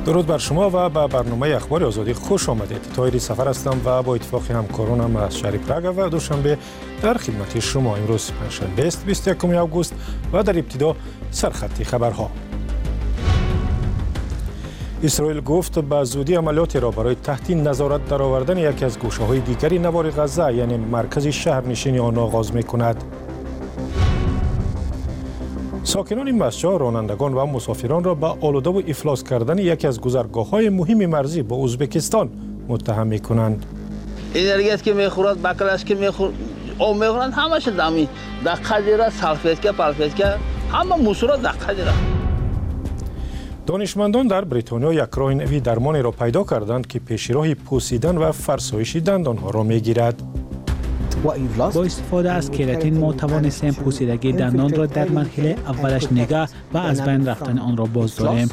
درود بر شما و به برنامه اخبار آزادی خوش آمدید. طاهری سفر هستم و با اتفاق همکارانم از شهر پراگ و دوشنبه در خدمت شما. امروز پنجشنبه است 21 آگوست و در ابتدا سرخط خبرها. اسرائیل گفت به زودی عملیاتی را برای تحت نظارت درآوردن یکی از گوشه‌های دیگری نوار غزه یعنی مرکز شهرنشینی آن آغاز می‌کند. ساکنان مسجد رانندگان و مسافران را به آلوده و افلاس کردن یکی از گذرگاه‌های مهم مرزی با ازبکستان متهم می‌کنند. انرژی است که می‌خورد، بکلاش که می‌خورد، او می‌خورند همش دامی، دقیقه سالفیتکه، پالفیتکه، همه موسورا دقیقه. دانشمندان در بریتانیا یک راه نوی درمانی را پیدا کردند که پیشراه پوسیدن و فرسایش دندان‌ها را می‌گیرد. با استفاده از کراتین ما توانستیم پوسیدگی دندان را در مرحله اولش نگه و از بین رفتن آن را بازداریم.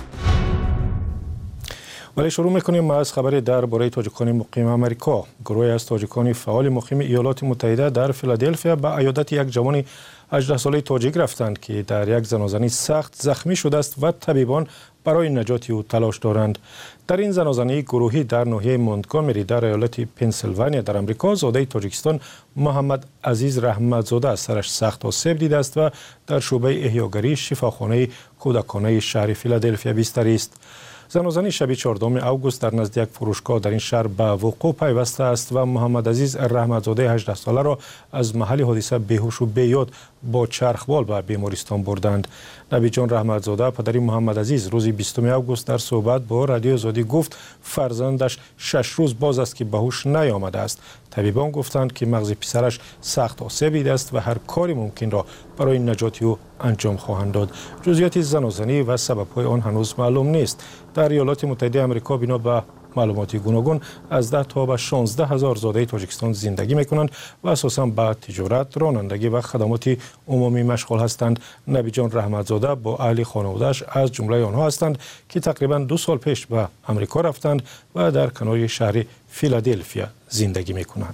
ولی شروع می‌کنیم از خبری درباره تاجیکان مقیم آمریکا. گروهی از تاجیکان فعال مقیم ایالات متحده در فیلادلفیا به عیادت یک جوان 18 ساله تاجیک رفتند که در یک زنازنی سخت زخمی شده است و طبیبان برای نجات او تلاش دارند. در این زنازنی گروهی در ناحیه مونتگومری در ایالت پنسیلوانیا در آمریکا زاده تاجیکستان محمد عزیز رحمتزاده سرش سخت آسیب دیده است و در شعبه احیاگری شفاخانه کودکانه شهر فیلادلفیا بستری است. زنازنی شب 14 آگوست در نزد یک فروشگاه در این شهر به وقوع پیوسته است و محمد عزیز رحمتزاده 18 ساله را از محل حادثه بیهوش و بی‌یاد با چرخبال به بیمارستان بردند. نبی جان رحمتزاده پدر محمد عزیز روز 20 آگوست در صحبت با رادیو آزادی گفت فرزندش 6 روز باز است که به هوش نیامده است. طبیبان گفتند که مغز پسرش سخت آسیب دیده است و هر کاری ممکن را برای نجات او انجام خواهند داد. جزئیات زنازنی و سبب‌های آن هنوز معلوم نیست. در ایالات متحده آمریکا بنا به معلومات گوناگون از 10 تا به 16 هزار زاده تاجیکستان زندگی می‌کنند و اساساً به تجارت، رانندگی و خدمات عمومی مشغول هستند. نبی جان رحمتزاده با اهل خانواده‌اش از جمله آنها هستند که تقریباً 2 سال پیش به آمریکا رفتند و در کنار شهر فیلادلفیا زندگی می‌کنند.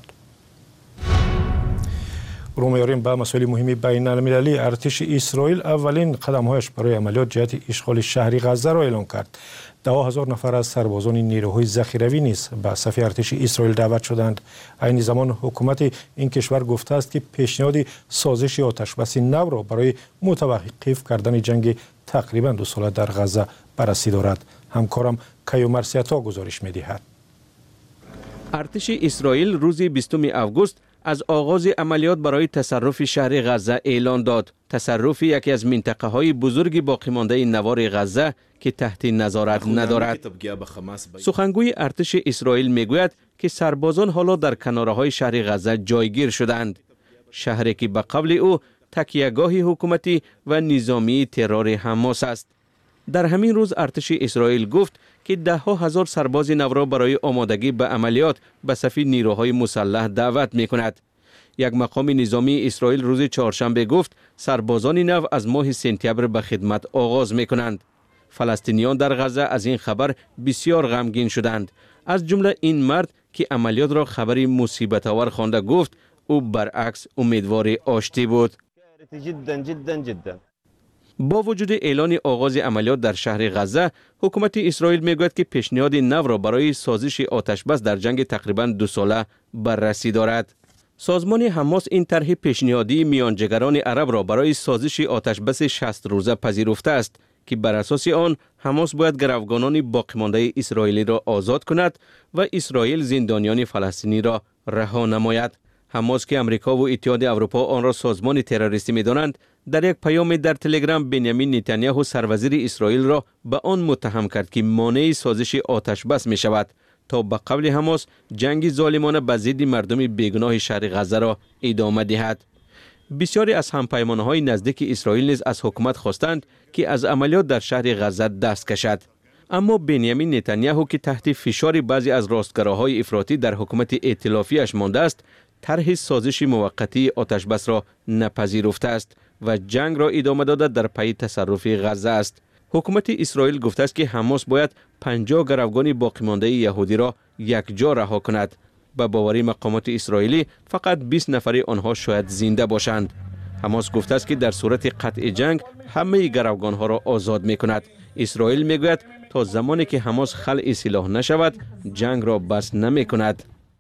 رو میاریم به مسائل مهمی بین المللی. ارتش اسرائیل اولین قدم‌هایش برای عملیات جهت اشغال شهر غزه را اعلام کرد. 10,000 نفر از سربازان نیروهای ذخیروی نیز به صف ارتش اسرائیل دعوت شدند. این زمان حکومت این کشور گفته است که پیشنهاد سازش آتشبس نو را برای متوقف کردن جنگ تقریباً 2 ساله در غزه بررسی دارد. همکارم کیومرسیتا گزارش می‌دهد. ارتش اسرائیل روز 20 آگوست از آغاز عملیات برای تصرف شهر غزه اعلان داد. تصرف یکی از منطقه های بزرگ باقی مانده نوار غزه که تحت نظارت ندارد. سخنگوی ارتش اسرائیل میگوید که سربازان حالا در کنارهای شهر غزه جایگیر شدند. شهری که به قبل او تکیهگاه حکومتی و نظامی ترور حماس است. در همین روز ارتش اسرائیل گفت که 10,000 سرباز نو را برای آمادگی به عملیات به صف نیروهای مسلح دعوت می کند. یک مقام نظامی اسرائیل روز چهارشنبه گفت سربازان نو از ماه سپتامبر به خدمت آغاز می کنند. فلسطینیان در غزه از این خبر بسیار غمگین شدند. از جمله این مرد که عملیات را خبری مصیبت آور خوانده گفت او برعکس امیدوار آشتی بود. با وجود اعلان آغاز عملیات در شهر غزه، حکومت اسرائیل میگوید که پیشنهاد نو را برای سازش آتشبس در جنگ تقریباً 2 ساله بررسی دارد. سازمان حماس این طرح پیشنهادی میانجیگران عرب را برای سازش آتشبس 60 روزه پذیرفته است که بر اساس آن حماس باید گروگانان باقی مانده اسرائیلی را آزاد کند و اسرائیل زندانیان فلسطینی را رها نماید. حماس که امریکا و اتحاد اروپا آن را سازمان تروریستی می‌دانند، در یک پیام در تلگرام بنیامین نتانیاهو سروزیر اسرائیل را به آن متهم کرد که مانع سازش آتشبس می شود تا به قبل حماس جنگ ظالمانه به ضد مردم بیگناه شهر غزه را ادامه دهد. بسیاری از همپیمان‌های نزدیک اسرائیل نیز از حکومت خواستند که از عملیات در شهر غزه دست کشد. اما بنیامین نتانیاهو که تحت فشار بعضی از راستگراهای افراطی در حکومت ائتلافیش مانده است، طرح سازش موقتی آتشبس را نپذیرفته است و جنگ را ادامه داده در پی تصرف غزه است. حکومت اسرائیل گفته است که حماس باید 50 گروگان باقی مانده یهودی را یکجا رها کند. به باوری مقامات اسرائیلی فقط 20 نفر آنها شاید زنده باشند. حماس گفته است که در صورت قطع جنگ همه گروگان ها را آزاد می کند. اسرائیل می گوید تا زمانی که حماس خلع سلاح نشود جنگ را بس نمی کند.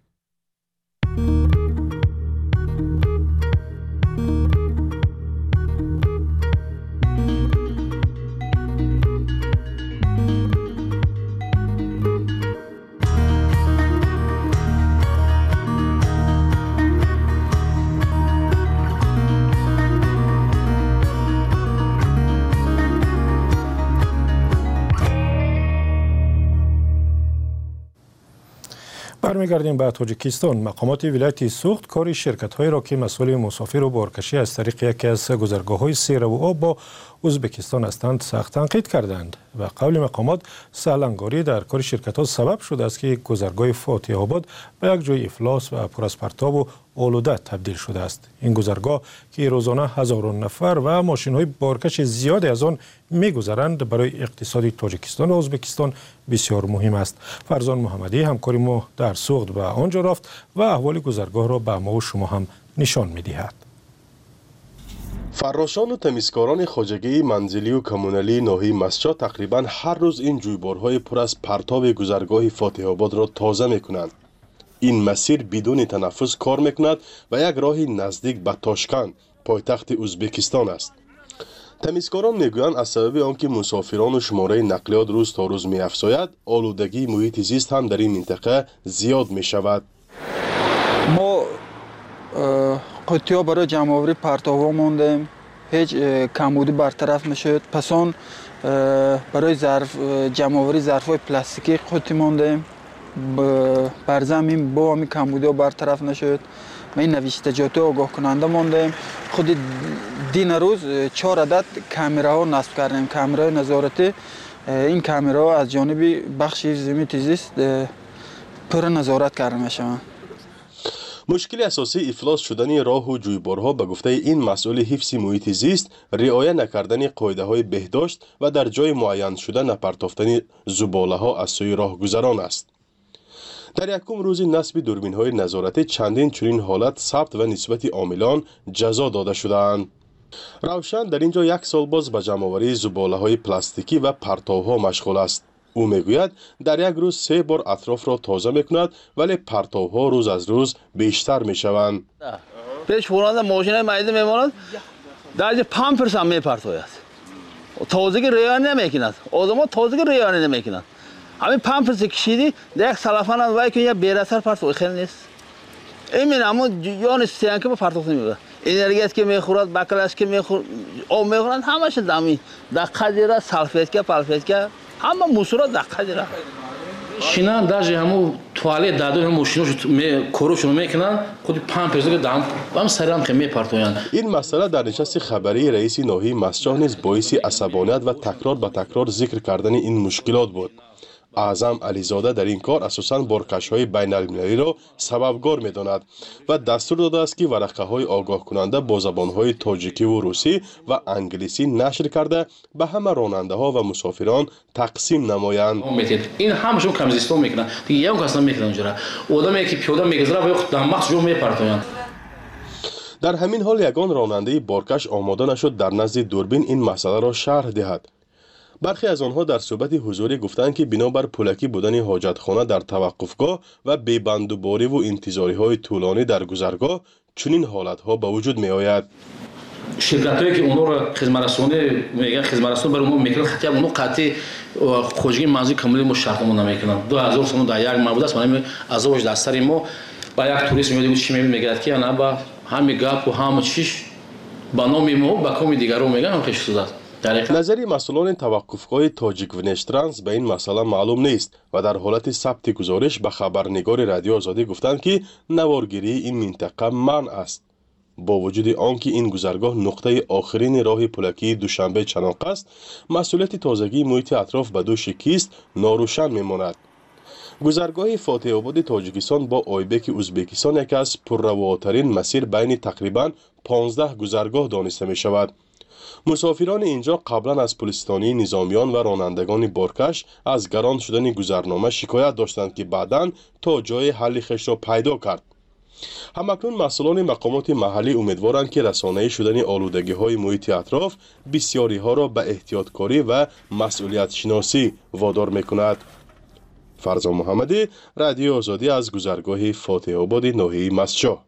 برمیگردیم به تاجیکستان. مقامات ولایت سوخت کاری شرکت‌هایی را که مسئول مسافر و بارکشی از طریق یکی از گذرگاه‌های سیر و آب با ازبکستان هستند سخت تنقید کردند و قول مقامات سهلنگاری در کار شرکت‌ها سبب شده است که گذرگاه فاتح آباد به یک جای افلاس و پر از پرتاب و آلوده تبدیل شده است. این گذرگاه که روزانه هزاران نفر و ماشین‌های بارکش زیادی از آن می‌گذرند برای اقتصاد تاجیکستان و ازبکستان بسیار مهم است. فرزان محمدی همکار ما در سوخت به آنجا رفت و احوال گذرگاه را به ما و شما هم نشان می‌دهد. فراشان و تمیزکاران خواجگی منزلی و کمونالی ناحیه مسجد تقریبا هر روز این جویبارهای پر از پرتاب گذرگاه فاتح آباد را تازه می‌کنند. این مسیر بدون تنفس کار می‌کند و یک راهی نزدیک به تاشکند، پایتخت ازبکستان است. تمیزکاران میگویند از سبب آنکه مسافران و شماره نقلیات روز تا روز می‌افزاید، آلودگی محیط زیست هم در این منطقه زیاد می‌شود. ما قطعه برای جمع‌آوری پرتاب‌ها موندیم، هیچ کمبودی برطرف نشد. پس آن برای جمع‌آوری ظرف‌های پلاستیکی قطعه موندیم، بر زمین با همین کمبودی برطرف نشد. ما این نوشتجات آگاه کننده موندیم. خود دین روز 4 عدد کامراها نصب کردیم، کامرای نظارتی. این کامراها از جانب بخش حفظ محیط زیست پر نظارت کرده میشوند. مشکل اساسی افلاس شدن راه و جویبارها به گفته این مسئول حفظ محیط زیست رعایت نکردن قاعده‌های بهداشت و در جای معین شده نپرتافتن زباله‌ها از سوی راهگذران است. در یکم روز نصب دوربین‌های نظارتی چندین چنین حالت ثبت و نسبت عاملان جزا داده شده‌اند. روشن در اینجا 1 سال باز به جمع‌آوری زباله‌های پلاستیکی و پرتاب‌ها مشغول است. او میگوید در یک روز 3 بار اطراف را تازه میکند ولی پرتاب‌ها روز از روز بیشتر میشوند. پیش فرانده ماشین مایده میماند در پامپرس هم میپرتاید. تازگی رعایت نمیکند. آدم‌ها تازگی رعایت نمیکنند. همین پامپرس کشیدی در یک سلفان هم وای که یه بی‌اثر پرتو خیلی نیست. این اما یان سیانکه به پرتو نمیده. انرژی که میخورد، بکلاش که میخورد، آب میخورند همش دمی. دقیقه دیره سالفیت که همه موسورا دقیقه دیره. شینان даже همو توالت دادو هم ماشینوش کروشون میکنن خود پامپرس که دام هم سرام که میپرتویند. این مسئله در نشست خبری رئیس ناحیه مسجد نیز باعث عصبانیت و تکرار به تکرار ذکر کردن این مشکلات بود. اعظم علیزاده در این کار اساساً بارکش‌های بین‌المللی را سببگار می‌داند و دستور داده است که ورقه‌های آگاه کننده با زبان‌های تاجیکی و روسی و انگلیسی نشر کرده به همه راننده‌ها و مسافران تقسیم نمایند. این همشون کمزیستون میکنن. دیگه یک کس نمیکنه اونجا. آدمی که پیاده میگذره به خود دماغش جو میپرتویند. در همین حال یگان راننده بارکش آماده نشد در نزد دوربین این مسئله را شرح دهد. برخی از آنها در صحبت حضوری گفتند که بنابر پولکی بودن حاجتخانه در توقفگاه و بی‌بندوباری و انتظاری‌های طولانی در گذرگاه چنین حالت‌ها به وجود می‌آید. شرکت‌هایی که اونها را خدمترسانی میگن خدمترسان برای ما میکنن خطی اونها قطعی خوجگی منزل کاملی ما شرطمون نمیکنن. 2000 سوم در یک ماه است من از اوج دستری ما با یک توریست میاد چی میگه که انا با همین گپ و همه چیش با نام ما با کمی دیگر رو میگن پیش شده. نظری مسئولان توقفگاه تاجیک ونشترانس به این مسئله معلوم نیست و در حالت ثبت گزارش به خبرنگار رادیو آزادی گفتند که نوارگیری این منطقه منع است. با وجود آنکه این گذرگاه نقطه آخرین راه پولکی دوشنبه چناق است، مسئولیت تازگی محیط اطراف به دو شکیست ناروشن میماند. گذرگاه فاتح آباد تاجیکستان با آیبک ازبکستان یکی از پررواترین مسیر بین تقریبا 15 گذرگاه دانسته می شود. مسافران اینجا قبلا از پلیس‌ثانی نظامیان و رانندگان بارکش از گران شدن گذرنامه شکایت داشتند که بعداً تا جای حل خش را پیدا کرد. همکنون مسئولان مقامات محلی امیدوارند که رسانه‌ای شدن آلودگی‌های محیط اطراف بسیاری‌ها را به احتیاطکاری و مسئولیت شناسی وادار می‌کند. فرزان محمدی، رادیو آزادی از گذرگاه فاتح آباد ناحیه مسجد.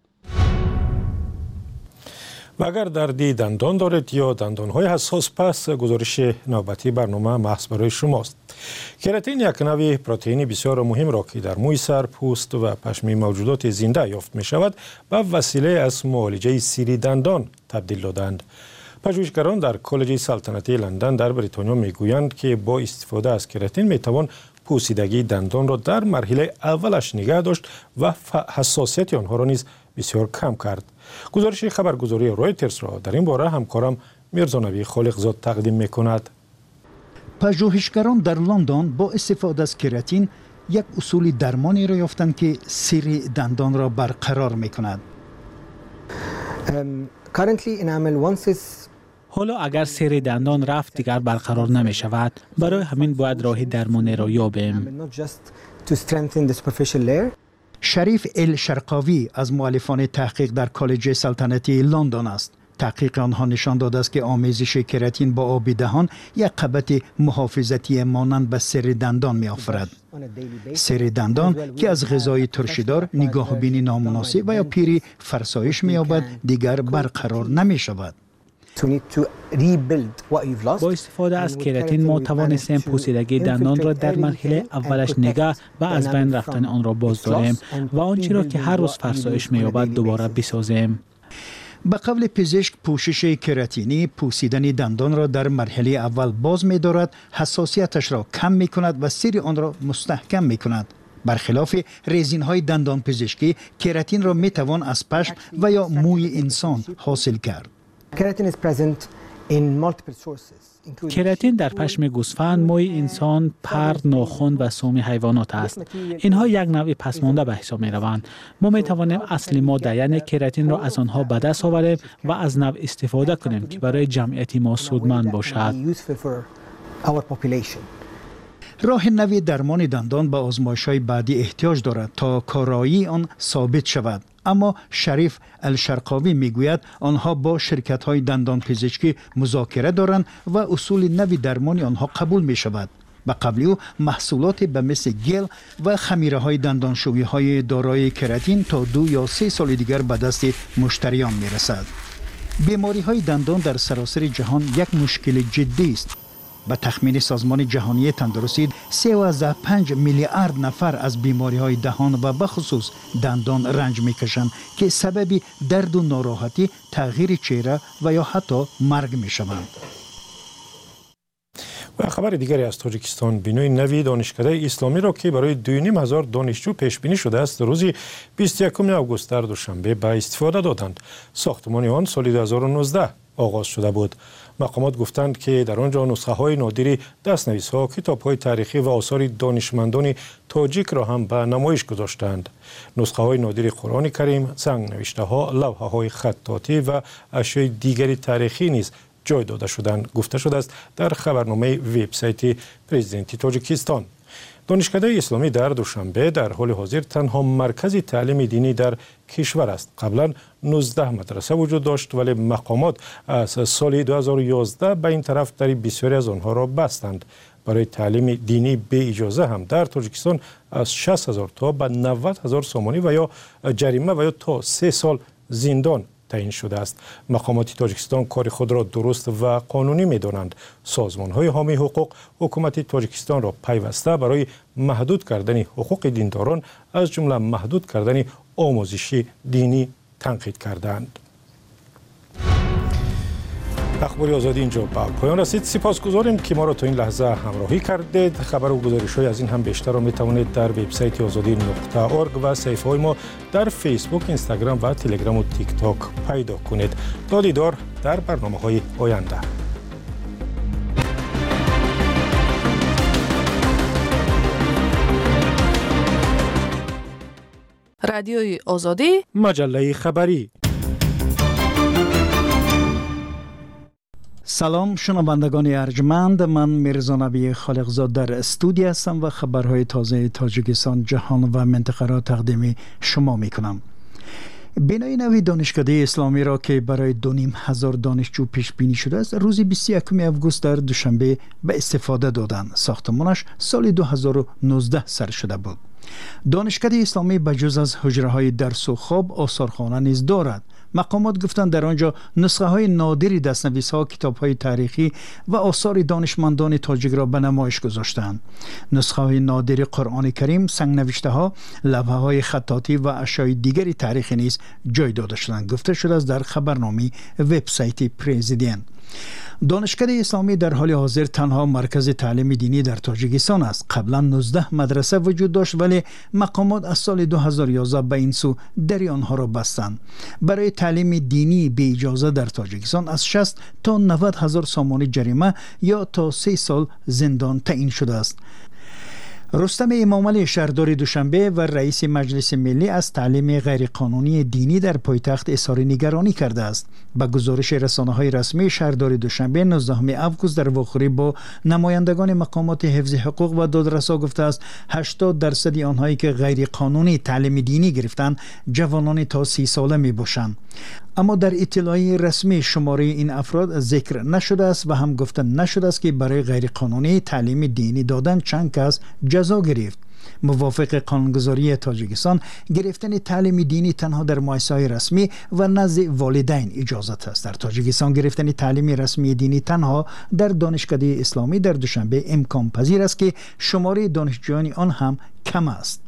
و اگر دردی دندان دارید یا دندانهای حساس، پس گزارش نوبتی برنامه محض برای شماست. کراتین یک نوع پروتئین بسیار مهم را که در موی سر، پوست و پشم موجودات زنده یافت می شود به وسیله از معالجه سیری دندان تبدیل دادند. پژوهشگران در کالج سلطنتی لندن در بریتانیا می گویند که با استفاده از کراتین می توان پوسیدگی دندان را در مرحله اولش نگه داشت و حساسیت آنها را نیز بسیار کم کرد. گزارش خبرگزاری رویترز را در این باره همکارم میرزا خالقزاد تقدیم میکند. پژوهشگران در لندن با استفاده از کراتین یک اصول درمانی را یافتند که سیر دندان را برقرار میکند. حالا اگر سیر دندان رفت دیگر برقرار نمی شود، برای همین باید راه درمانی را یابیم. شریف الشرقاوی از مؤلفان تحقیق در کالج سلطنتی لندن است. تحقیق آنها نشان داده است که آمیزش کراتین با آب دهان یک قبط محافظتی مانند به سر دندان می آفرد. سر دندان که از غذای ترشیدار، نگاه بینی نامناسب و یا پیری فرسایش می یابد دیگر برقرار نمی شود. با استفاده از کراتین ما توانستیم پوسیدگی دندان را در مرحله اولش نگه و از بین رفتن آن را باز داریم و آنچه را که هر روز فرسایش می‌یابد دوباره بسازیم. به قول پزشک، پوشش کراتینی پوسیدن دندان را در مرحله اول باز می‌دارد، حساسیتش را کم می‌کند و سیر آن را مستحکم می‌کند. برخلاف رزین‌های دندان پزشکی، کراتین را می‌توان از پشم و یا موی انسان حاصل کرد. کراتین در پشم گوسفند، موی انسان، پر، ناخن و سوم حیوانات است. اینها یک نوع پسمانده به حساب می روند. ما می توانیم اصلی ماده یعنی کراتین را از آنها به دست آوریم و از نوع استفاده کنیم که برای جمعیت ما سودمند باشد. راه نوی درمان دندان به آزمایش‌های بعدی احتیاج دارد تا کارایی آن ثابت شود. اما شریف الشرقاوی میگوید آنها با شرکت‌های دندان پزشکی مذاکره دارند و اصول نوی درمانی آنها قبول می شود. به قبل او محصولات به مثل گل و خمیره‌های دندانشویی‌های دارای کراتین تا 2 یا 3 سال دیگر به دست مشتریان می رسد. بیماری‌های دندان در سراسر جهان یک مشکل جدی است. به تخمین سازمان جهانی تندرستی 3.5 میلیارد نفر از بیماری‌های دهان و به خصوص دندان رنج می‌کشند که سبب درد و ناراحتی، تغییر چهره و یا حتی مرگ می‌شوند. و خبر دیگری از تاجیکستان، بینوی نوی دانشکده اسلامی را که برای 2,500 دانشجو پیش بینی شده است روز 21 آگوست در دوشنبه به استفاده دادند. ساختمان آن سال 2019 آغاز شده بود. مقامات گفتند که در آنجا نسخه های نادری دست‌نویس ها، کتاب های تاریخی و آثار دانشمندان تاجیک را هم به نمایش گذاشتند. نسخه های نادر قرآن کریم، سنگ نوشته ها، لوحه های خطاطی و اشیاء دیگری تاریخی نیز جای داده شدند. گفته شده است در خبرنامه وبسایت پرزیدنتی تاجیکستان. دانشکده اسلامی در دوشنبه در حال حاضر تنها مرکز تعلیم دینی در کشور است. قبلا 19 مدرسه وجود داشت ولی مقامات از سال 2011 به این طرف در بسیاری از آنها را بستند. برای تعلیم دینی به اجازه هم در تاجیکستان از 60,000 تا به 90,000 سامانی و یا جریمه و یا تا 3 سال زندان تعیین شده است. مقامات تاجیکستان کار خود را درست و قانونی می‌دانند. سازمان‌های حامی حقوق حکومت تاجیکستان را پیوسته برای محدود کردن حقوق دینداران از جمله محدود کردن آموزش دینی تنقید کردند. اخبار آزادی اینجا به پایان رسید. سپاسگزاریم که ما را تا این لحظه همراهی کردید. خبر و گزارش‌های از این هم بیشتر را می‌توانید در وبسایت azadi.org و صفحه‌های ما در فیسبوک، اینستاگرام و تلگرام و تیک تاک پیدا کنید. تا دیدار در برنامه‌های آینده. رادیوی آزادی، مجله خبری. سلام شنوندگان ارجمند، من میرزا خالقزاد در استودیو هستم و خبرهای تازه تاجیکستان، جهان و منطقه را تقدیم شما می کنم. بنای نوی دانشکده اسلامی را که برای 2500 دانشجو پیش بینی شده است روز 21 آگوست در دوشنبه به استفاده دادند. ساختمانش سال 2019 سر شده بود. دانشکده اسلامی بجز از حجره های درس و خواب آثارخانه نیز دارد. مقامات گفتند در آنجا نسخه های نادری دستنویس ها، کتاب های تاریخی و آثار دانشمندان تاجیک را به نمایش گذاشتند. نسخه های نادر قرآن کریم، سنگ نوشته ها، لوحه های خطاطی و اشیاء دیگری تاریخی نیز جای داده شدند. گفته شده است در خبرنامه وبسایت پرزیدنت. دانشکده اسلامی در حال حاضر تنها مرکز تعلیم دینی در تاجیکستان است. قبلا 19 مدرسه وجود داشت ولی مقامات از سال 2011 به این سو در آنها را بستند. برای تعلیم دینی به اجازه در تاجیکستان از 60 تا 90 هزار سامانی جریمه یا تا 3 سال زندان تعیین شده است. رستم امامعلی شهردار دوشنبه و رئیس مجلس ملی از تعلیم غیرقانونی دینی در پایتخت اظهار نگرانی کرده است. به گزارش رسانه‌های رسمی شهردار دوشنبه 19 آگوست در واخوری با نمایندگان مقامات حفظ حقوق و دادرسا گفته است 80% آنهایی که غیرقانونی تعلیم دینی گرفتند جوانان تا 30 ساله می باشند. اما در اطلاعیه رسمی شماره این افراد ذکر نشده است و هم گفته نشده است که برای غیرقانونی تعلیم دینی دادن چند کس جزا گرفت. موافق قانونگذاری تاجیکستان گرفتن تعلیم دینی تنها در مؤسسه‌های رسمی و نزد والدین اجازت است. در تاجیکستان گرفتن تعلیم رسمی دینی تنها در دانشکده اسلامی در دوشنبه امکان پذیر است که شماره دانشجویان آن هم کم است.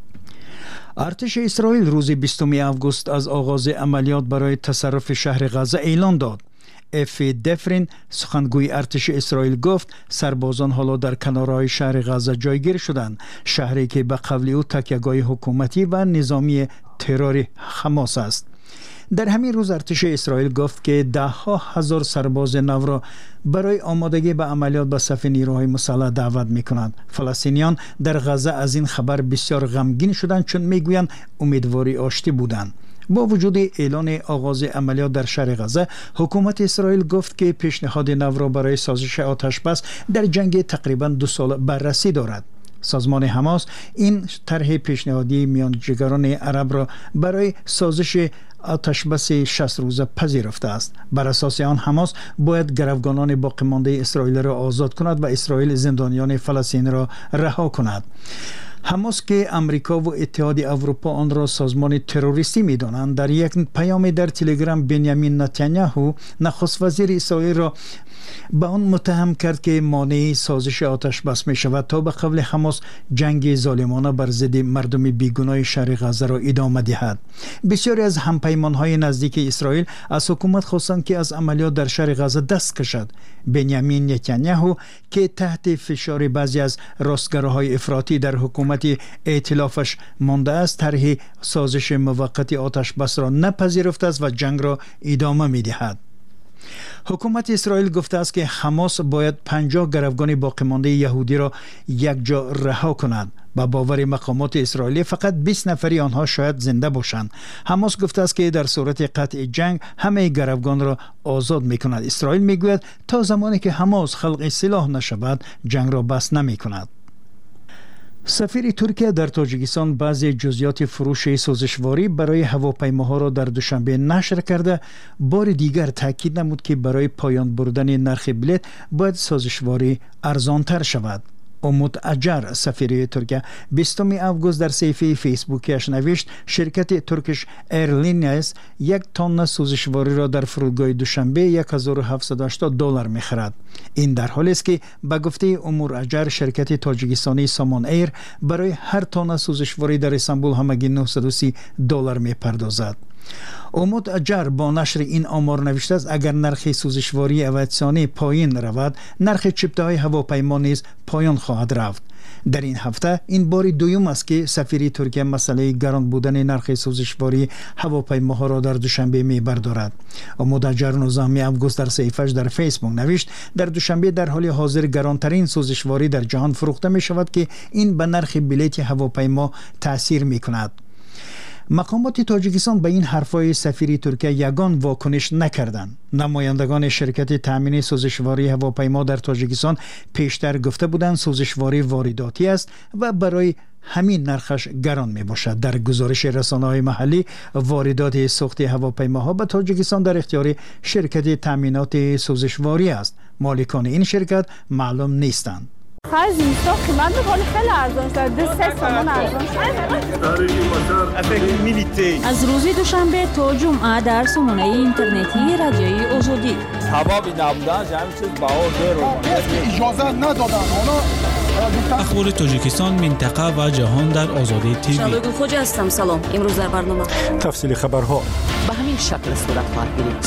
ارتش اسرائیل روز 20 آگوست از آغاز عملیات برای تصرف شهر غزه اعلان داد. افی دفرین سخنگوی ارتش اسرائیل گفت سربازان حالا در کنارهای شهر غزه جایگیر شدند، شهری که به قول او تکیهگاه حکومتی و نظامی ترور حماس است. در همین روز ارتش اسرائیل گفت که 10,000 سرباز نو را برای آمادگی به عملیات به صف نیروهای مسلح دعوت می‌کنند. فلسطینیان در غزه از این خبر بسیار غمگین شدند چون میگویند امیدواری آشتی بودند. با وجود اعلان آغاز عملیات در شهر غزه، حکومت اسرائیل گفت که پیشنهاد نو را برای سازش آتش بس در جنگ تقریباً 2 سال بررسی دارد. سازمان حماس این طرح پیشنهادی میانجیگران عرب را برای سازش آتش بس 60 روزه پذیرفته است. بر اساس آن حماس باید گروگانان باقی مانده اسرائیل را آزاد کند و اسرائیل زندانیان فلسطین را رها کند. حماس که امریکا و اتحاد اروپا آن را سازمان تروریستی می‌دانند، در یک پیام در تلگرام بنیامین نتانیاهو نخست وزیر اسرائیل را به آن متهم کرد که مانع سازش آتش بس می شود تا به قول حماس جنگ ظالمانه بر ضد مردم بیگناه شهر غزه را ادامه دهد. بسیاری از همپیمان‌های نزدیک اسرائیل از حکومت خواستند که از عملیات در شهر غزه دست کشد. بنیامین نتانیاهو که تحت فشار بعضی از راستگراهای افراطی در حکومت ائتلافش مانده است، طرح سازش موقت آتش بس را نپذیرفته است و جنگ را ادامه می‌دهد. حکومت اسرائیل گفته است که حماس باید 50 گروگان باقی مانده یهودی را یک جا رها کند. با باور مقامات اسرائیلی فقط 20 نفری آنها شاید زنده باشند. حماس گفته است که در صورت قطع جنگ همه گروگان را آزاد می کند. اسرائیل می گوید تا زمانی که حماس خلق سلاح نشود جنگ را بس نمی کند. سفیر ترکیه در تاجیکستان بعضی جزئیات فروش سازشواری برای هواپیماها را در دوشنبه نشر کرده، بار دیگر تاکید نمود که برای پایان بردن نرخ بلیط باید سازشواری ارزانتر شود. امود اجر سفیر ترکیه 20 آگوست در صفحه فیسبوکش نوشت شرکت ترکیش ایرلاینز 1 تن سوزشواری را در فرودگاه دوشنبه $1,780 می‌خرد. این در حالی است که به گفته امور اجر شرکت تاجیکستانی سامان ایر برای هر تن سوزشواری در استانبول همگی $930 می‌پردازد. امود اجر با نشر این آمار نوشته است اگر نرخ سوزشواری اویاسیونی پایین رود، نرخ چپته های هواپیما نیز پایین خواهد رفت. در این هفته این بار دوم است که سفیر ترکیه مسئله گران بودن نرخ سوزشواری هواپیماها را در دوشنبه می‌بردارد. امود اجر 19 آگوست در صفحه‌اش در فیسبوک نوشت در دوشنبه در حال حاضر گرانترین سوزشواری در جهان فروخته می شود که این به نرخ بلیط هواپیما تاثیر می‌کند. مقامات تاجیکستان به این حرفای سفیر ترکیه یگان واکنش نکردند. نمایندگان شرکت تامین سوزشواری هواپیما در تاجیکستان پیشتر گفته بودند سوزشواری وارداتی است و برای همین نرخش گران می باشد. در گزارش رسانه‌های محلی، واردات سوخت هواپیماها به تاجیکستان در اختیار شرکت تامینات سوزشواری است. مالکان این شرکت معلوم نیستند. خرج زمستان قیمت می‌کنه خیلی ارزان شده، 200 تومان ارزان شده. از روز دوشنبه تا جمعه در سامانه اینترنتی رادیوی آزادی. هوا بی نبودن همین چیز بهار اجازه ندادن. اخبار تاجیکستان، منطقه و جهان در آزادی تیوی. شبگون خوج هستم. سلام. امروز در برنامه تفصیل خبرها به همین شکل صورت خواهد گرفت.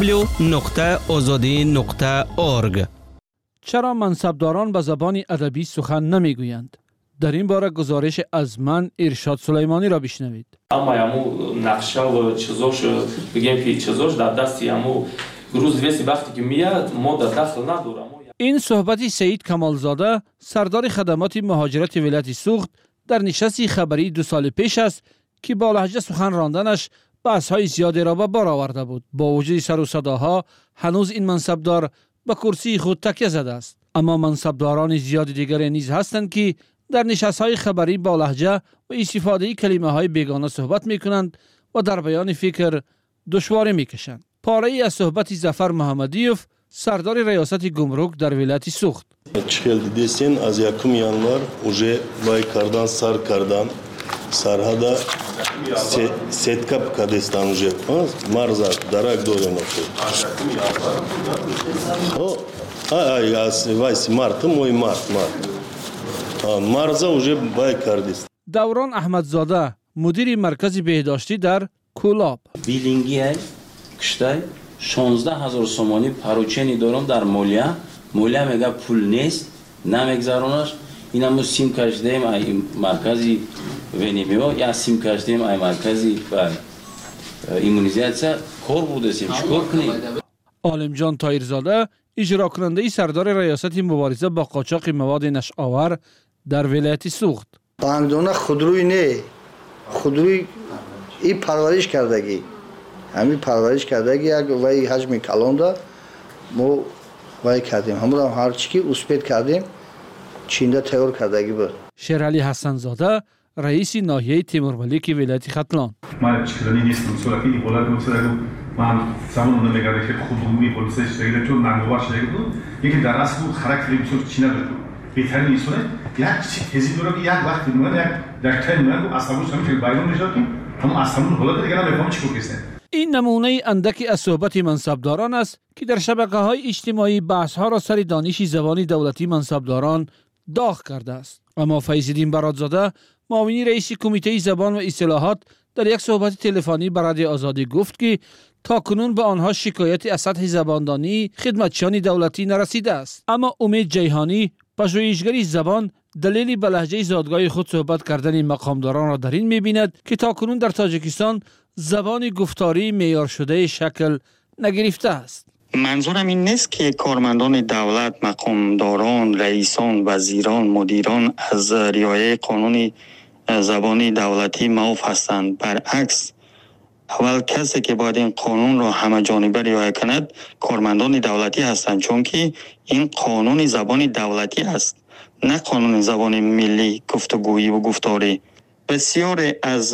www.azadi.org. چرا منصبداران به زبان ادبی سخن نمیگویند؟ در این باره گزارش از من ارشاد سلیمانی را بشنوید. اما همو نقشه و چیزاش بگیم که چیزاش در دستی همو گروز ویسی وقتی که میاد ما در دست ندارم. این صحبت سعید کمالزاده، سردار خدمات مهاجرت ولایت سوخت، در نشستی خبری 2 سال پیش است که با لهجه سخن راندنش بحث‌های زیادی را به بار آورده بود. با وجود سر و صداها هنوز این منصبدار به کرسی خود تکیه زده است. اما منصبداران زیاد دیگر نیز هستند که در نشست‌های خبری با لهجه و استفاده کلمه‌های بیگانه صحبت می‌کنند و در بیان فکر دشواری می‌کشند. پاره‌ای از صحبت ظفر محمدیوف، سردار ریاست گمرک در ولایت سوخت. چهل دیدین از یکم یانوار уже وای کردن سر کردن سرحد سیتکپ کردستان уже مرزا درک دورم ای از وایس مارت موی مارت مرزا уже وای کردست. دوران احمدزاده، مدیر مرکز بهداشتی در کولاب. بیلینگی کشتای 16000 سومانی پاروچنی دارم در مولیا میگه پول نیست نمیگذارونش. اینم سیم کارت دیم ای مرکزی ونیمیو یا سیم کارت دیم ای مرکزی با ایمونیزاسیون کار بوده سیم چیکار کنیم. عالمجان طاهرزاده، اجرا کننده سردار ریاست مبارزه با قاچاق مواد نشآور در ولایت سوخت. بانگدانه خودروی نه، خودروی این پرورش کردگی، همین پرورش کردگی یک وای حجم کلان دا ما وای کردیم. همون هر چی که اسپید کردیم چینده تیار کردگی بود. شیرعلی حسن‌زاده، رئیس ناحیه تیمورملیک ولایت ختلان. من چیکاری نیستم سولاکی بالا گفتم من سامون نمیگم که خودروی پلیس شهر چون نانگوار شهر بود یکی در اصل خاراکتری بسیار چینه بود. بهترین نیست یک چیزی داره که یک وقت میاد یک در تایم میاد اصلاًش هم که بیرون نشد هم اصلاً حالا دیگه نمیفهمم چیکار کنه. این نمونه اندکی از صحبت منصبداران است که در شبکه‌های اجتماعی بحث‌ها را سر دانش زبان دولتی منصبداران داغ کرده است. اما فیض‌الدین برادزاده، معاون رئیس کمیته زبان و اصطلاحات، در یک صحبت تلفنی با رادیو آزادی گفت که تاکنون به آنها شکایتی از سطح زباندانی خدمتچیان دولتی نرسیده است. اما امید جیهانی، پژوهشگر زبان، دلیلی به لهجه زادگاه خود صحبت کردن مقامداران را در این می‌بیند که تاکنون در تاجیکستان زبان گفتاری معیار شده شکل نگرفته است. منظورم این نیست که کارمندان دولت، مقامداران، رئیسان، وزیران، مدیران از رعایت قانون زبان دولتی معاف هستند. برعکس، اول کسی که باید این قانون را همه جانبه رعایت کند کارمندان دولتی هستند، چون که این قانون زبان دولتی است، نه قانون زبان ملی گفتگویی و گفتاری. بسیاری از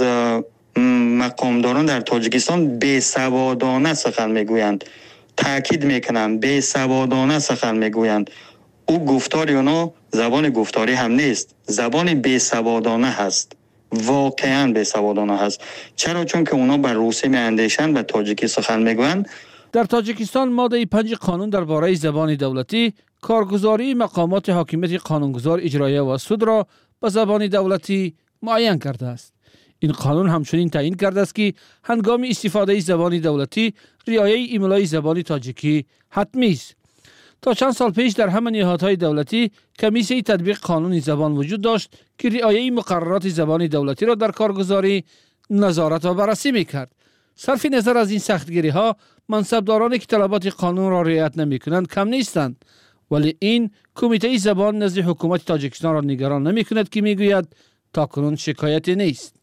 مقامداران در تاجیکستان بی‌سوادانه سخن میگویند. تاکید میکنم بی‌سوادانه سخن میگویند. او گفتاری اونا زبان گفتاری هم نیست، زبان بی‌سوادانه هست. واقعا بی‌سوادانه هست. چرا؟ چون که اونا بر روسی میاندیشند و تاجیکی سخن میگویند. در تاجیکستان ماده 5 قانون درباره زبان دولتی کارگزاری مقامات حاکمیت قانونگذار، اجرایه و سود را به زبان دولتی معین کرده است. این قانون همچنین تعیین کرده است که هنگام استفاده زبان دولتی رعایت املای زبان تاجیکی حتمی است. تا چند سال پیش در همه نهادهای دولتی کمیسیه تطبیق قانون زبان وجود داشت که رعایت مقررات زبان دولتی را در کارگزاری نظارت و بررسی می‌کرد. صرف نظر از این سختگیری‌ها، منصبدارانی که طلبات قانون را رعایت نمی‌کنند کم نیستند، ولی این کمیته زبان نزد حکومت تاجیکستان را نگران نمی‌کند که می‌گوید تاکنون شکایتی نیست.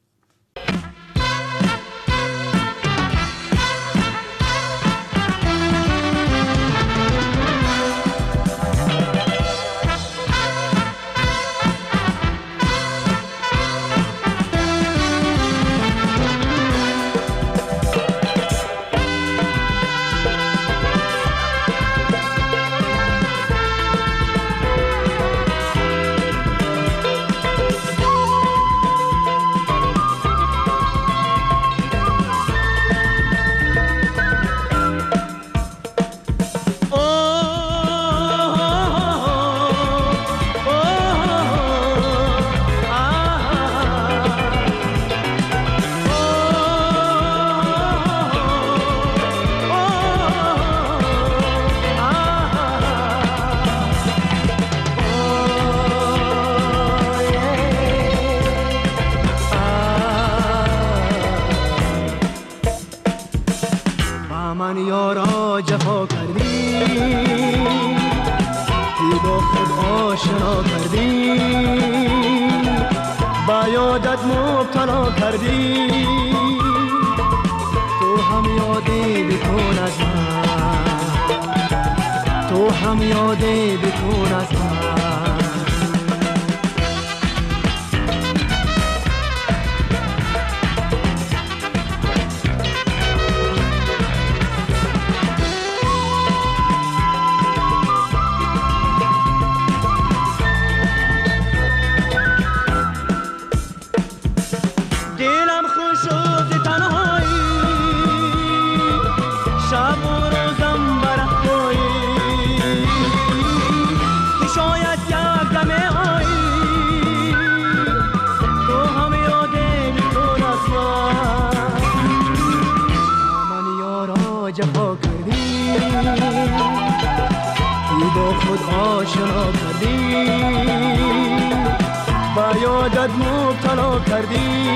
من یارا جفا کردی، کی با خود آشنا کردی، با یادت مبتلا کردی، تو هم یادی بکن از من، تو هم یادی بکن از من. جفا کردی، با خود آشنا کردی، با یادت مبتلا کردی.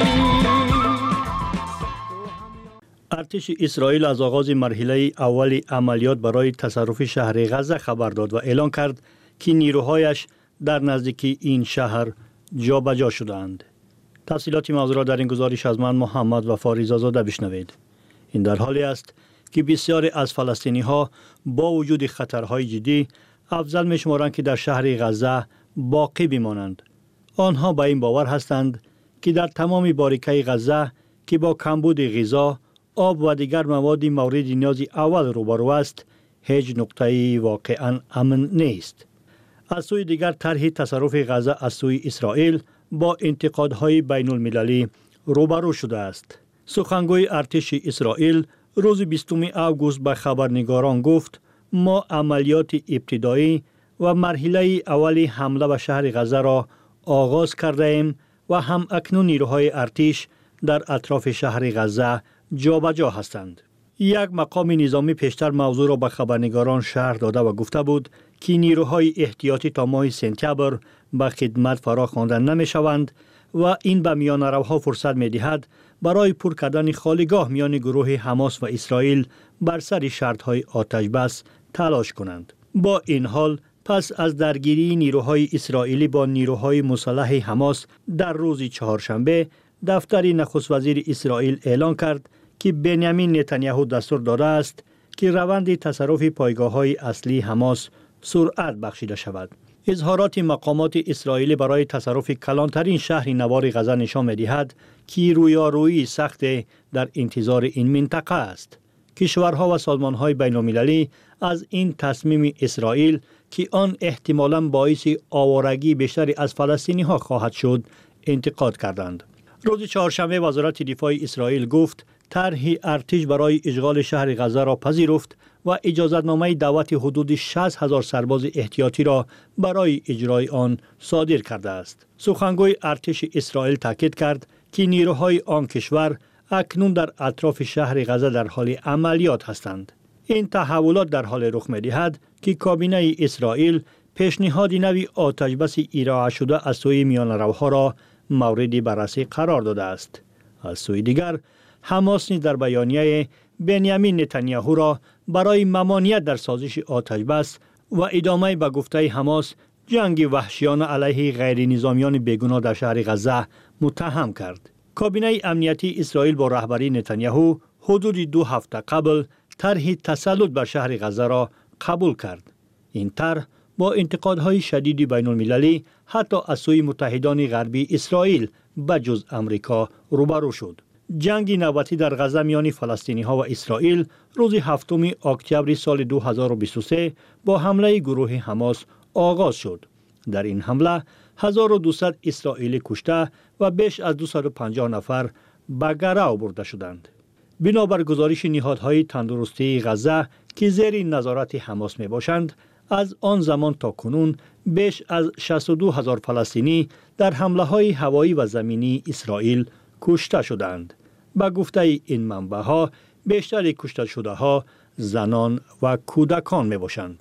ارتش اسرائیل از آغاز مرحله اول عملیات برای تصرف شهر غزه خبر داد و اعلان کرد که نیروهایش در نزدیکی این شهر جابجا شدند. تفصیلات موضوع را در این گزارش از من محمد وفا رضازاده بشنوید. این در حالی است که بسیاری از فلسطینی ها با وجود خطرهای جدی افضل می شمارند که در شهر غزه باقی بمانند. آنها به این باور هستند که در تمام باریکه غزه که با کمبود غذا، آب و دیگر مواد مورد نیاز اول روبرو است، هیچ نقطه‌ای واقعا امن نیست. از سوی دیگر طرح تصرف غزه از سوی اسرائیل با انتقادهای بین المللی روبرو شده است. سخنگوی ارتش اسرائیل روز 20 اوگوست به خبرنگاران گفت ما عملیات ابتدایی و مرحله اول حمله به شهر غزه را آغاز کرده ایم و هم اکنون نیروهای ارتش در اطراف شهر غزه جابجا هستند. یک مقام نظامی پیشتر موضوع را به خبرنگاران شرح داده و گفته بود که نیروهای احتیاطی تا ماه سپتامبر به خدمت فرا خوانده نمی شوند و این به میانروها فرصت می دهد برای پر کردن خالیگاه میان گروه حماس و اسرائیل بر سر شرطهای آتش بس تلاش کنند. با این حال پس از درگیری نیروهای اسرائیلی با نیروهای مسلح حماس در روز چهارشنبه، دفتر نخست وزیر اسرائیل اعلان کرد که بنیامین نتانیاهو دستور داده است که روند تصرف پایگاه‌های اصلی حماس سرعت بخشیده شود. اظهارات مقامات اسرائیلی برای تصرف کلانترین شهر نوار غزه نشان می‌دهد که رویارویی سخت در انتظار این منطقه است. کشورها و سازمان‌های بین‌المللی از این تصمیم اسرائیل که آن احتمالاً باعث آوارگی بیشتری از فلسطینی‌ها خواهد شد، انتقاد کردند. روز چهارشنبه وزارت دفاع اسرائیل گفت طرح ارتش برای اشغال شهر غزه را پذیرفت و اجازتنامه دعوت حدود 60,000 سرباز احتیاطی را برای اجرای آن صادر کرده است. سخنگوی ارتش اسرائیل تاکید کرد که نیروهای آن کشور اکنون در اطراف شهر غزه در حال عملیات هستند. این تحولات در حال رخ می‌دهد که کابینه اسرائیل پیشنهاد نوی آتش بس ارائه شده از سوی میانروها را مورد بررسی قرار داده است. از سوی دیگر حماس در بیانیه بنیامین نتانیاهو را برای ممانعت در سازش آتش بس و ادامه به گفته حماس جنگ وحشیانه علیه غیر نظامیان بیگناه در شهر غزه متهم کرد. کابینه امنیتی اسرائیل با رهبری نتانیاهو حدود 2 هفته قبل طرح تسلط بر شهر غزه را قبول کرد. این طرح با انتقادهای شدید بین المللی حتی از سوی متحدان غربی اسرائیل بجز امریکا روبرو شد. جنگ نوبتی در غزه میان فلسطینی ها و اسرائیل روز 7 اکتبر سال 2023 با حمله گروه حماس آغاز شد. در این حمله 1200 اسرائیلی کشته و بیش از 250 نفر به گرو برده شدند. بنابر گزارش نهادهای تندرستی غزه که زیر نظارت حماس می باشند، از آن زمان تا کنون بیش از 62,000 فلسطینی در حمله های هوایی و زمینی اسرائیل کشته شدند. به گفته این منبع‌ها بیشتر کشته شده ها زنان و کودکان می باشند.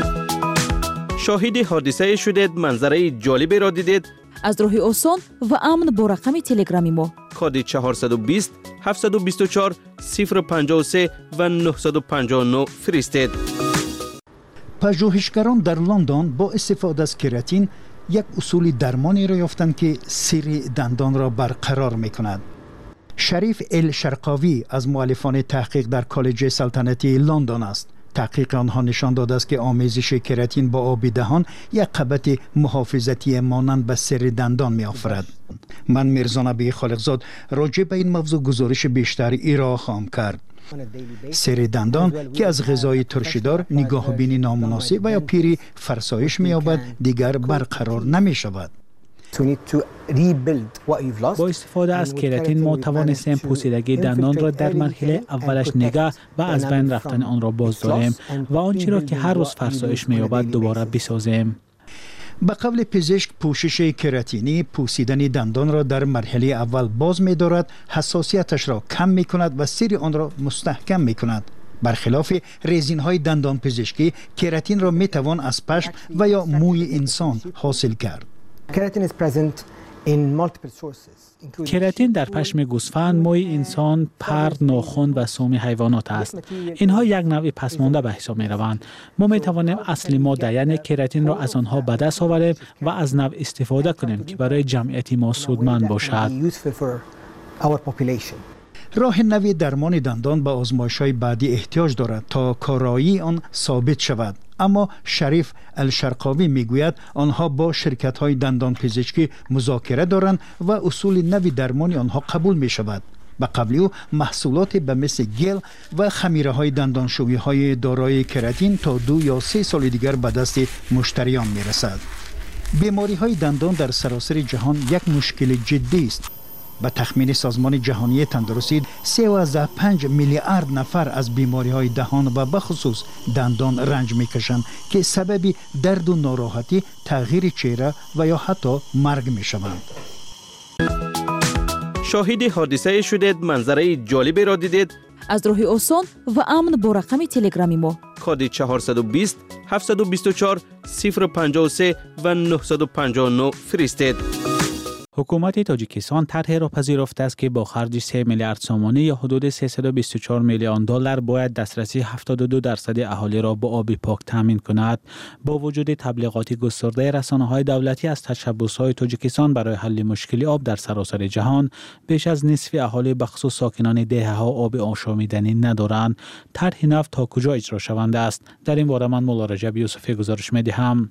شاهد حادثه شدید، منظره جالبی را دیدید؟ از راه آسان و امن با رقم تلگرامی ما کد 420 724 053 و 959 فرستید. پژوهشگران در لندن با استفاده از کراتین یک اصول درمانی را یافتند که سیر دندان را برقرار می‌کند. شریف الشرقاوی از مؤلفان تحقیق در کالج سلطنتی لندن است. تحقیق آنها نشان داده است که آمیزش کراتین با آب دهان یک قبط محافظتی مانند به سر دندان می‌آفرد. من میرزا نبی خالقزاد راجع به این موضوع گزارش بیشتر ارائه خواهم کرد. سر دندان که از غذای ترشیدار، نگاه بینی نامناسب و یا پیری فرسایش می‌یابد دیگر برقرار نمی‌شود. با استفاده از کراتین ما توانستیم پوسیدگی دندان را در مرحله اولش نگه و از بین رفتن آن را باز داریم و آنچه را که هر روز فرسایش می‌یابد دوباره بسازیم. به قول پزشک پوشش کراتینی پوسیدن دندان را در مرحله اول باز می دارد، حساسیتش را کم می کند و سیر آن را مستحکم می کند. برخلاف رزین های دندان پزشکی، کراتین را می توان از پشم و یا موی انسان حاصل کرد. کراتین در پشم گوسفند، موی انسان، پر، ناخن و سوم حیوانات است. اینها یک نوع پسمانده به حساب می روند. ما می توانیم اصلی ماده یعنی کراتین را از آنها به دست آوریم و از نوع استفاده کنیم که برای جمعیت ما سودمند باشد. راه نوی درمان دندان به آزمایش‌های بعدی احتیاج دارد تا کارایی آن ثابت شود. اما شریف الشرقاوی میگوید آنها با شرکت‌های دندان پزشکی مذاکره دارند و اصول نوی درمانی آنها قبول می شود. به قبل او محصولات به مثل گل و خمیره‌های دندانشویی‌های دارای کراتین تا 2 یا 3 سال دیگر به دست مشتریان می رسد. بیماری‌های دندان در سراسر جهان یک مشکل جدی است. به تخمین سازمان جهانی تندرستی 3.5 میلیارد نفر از بیماری‌های دهان و به خصوص دندان رنج می‌کشند که سبب درد و ناراحتی، تغییر چهره و یا حتی مرگ می‌شوند. شاهد حادثه شدید، منظره جالبی را دیدید؟ از راه آسان و امن با رقم تلگرامی ما کد 420 724 053 و 959 فرستید. حکومت تاجیکستان طرحی را پذیرفته است که با خرج 3 میلیارد سومانی یا حدود 324 میلیون دلار باید دسترسی 72% اهالی را با آب پاک تامین کند. با وجود تبلیغات گسترده رسانه‌های دولتی از تشبس‌های تاجیکستان برای حل مشکل آب در سراسر جهان، بیش از نصف اهالی بخصوص ساکنان دهه‌ها آب آشامیدنی ندارند. طرح نو تا کجا اجرا شونده است؟ در این باره من مولا رجب یوسفی گزارش می‌دهم.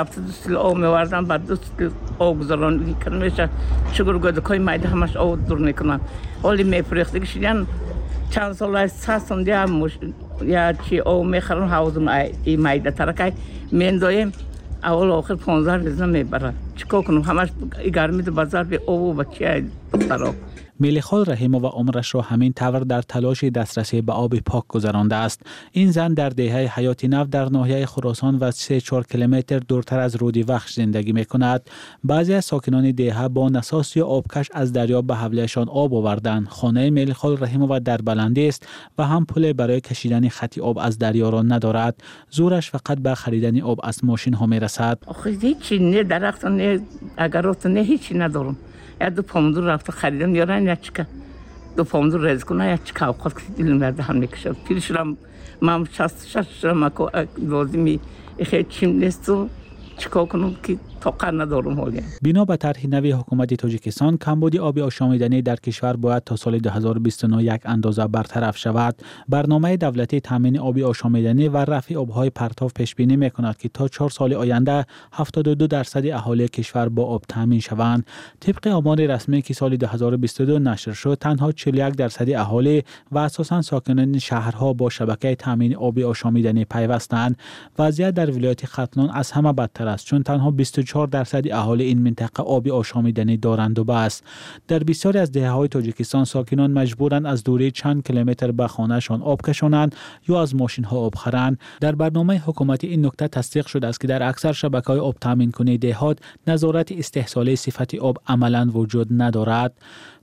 شکر گودکای مایده همش آب دور میکنن. ولی میپریخته شدن چند سال از 3 سال یا چی آب میخرن حوضم این مایده ترکای میندایم اول آخر 15 روز میبرن. چیکار کنم همش گرمی تو بازار به آب و بچه برا. میلیخال رحیمه و عمرش را همین طور در تلاش دسترسی به آب پاک گذرانده است. این زن در دهه حیات نو در ناحیه خراسان و 3-4 کیلومتر دورتر از رود وخش زندگی می کند. بعضی از ساکنان دهه با نساس یا آبکش از دریا به حولهشان آب آوردند. خانه میلیخال رحیمه و در بلندی است و هم پول برای کشیدن خطی آب از دریا را ندارد. زورش فقط به خریدن آب از ماشین ها می رسد. آخه هیچی نه درخت نه اگرات نه هیچی ندارم. یا 2 پوندر رفت خریدم یارن یا چیکار 2 پوندر رز کنه یا چیکار اوقات که دلم برده هم میکشه پیرشم مام 66 ماکو لازمی خیلی چیم نیست چیکار کنم که طاقت ندارم حالا. بنا به طرح نوی حکومت تاجیکستان، کمبود آب آشامیدنی در کشور باید تا سال 2029 یک اندازه برطرف شود. برنامه دولتی تامین آب آشامیدنی و رفع آبهای پرتو پیش بینی می‌کند که تا 4 سال آینده 72% اهالی کشور با آب تامین شوند. طبق آمار رسمی که سال 2022 نشر شد، تنها 41% اهالی و اساساً ساکنان شهرها با شبکه تامین آب آشامیدنی پیوستند. وضعیت در ولایت ختلان از همه بدتر است، چون تنها 24% اهالی این منطقه آب آشامیدنی دارند و بس. در بسیاری از دهه‌های تاجیکستان ساکنان مجبورند از دوری چند کیلومتر به خانه‌شان آب کشانند یا از ماشین‌ها آب خرند. در برنامه حکومتی این نکته تصدیق شده است که در اکثر شبکه‌های آب تامین کننده دهات نظارت استحصال صفت آب عملاً وجود ندارد.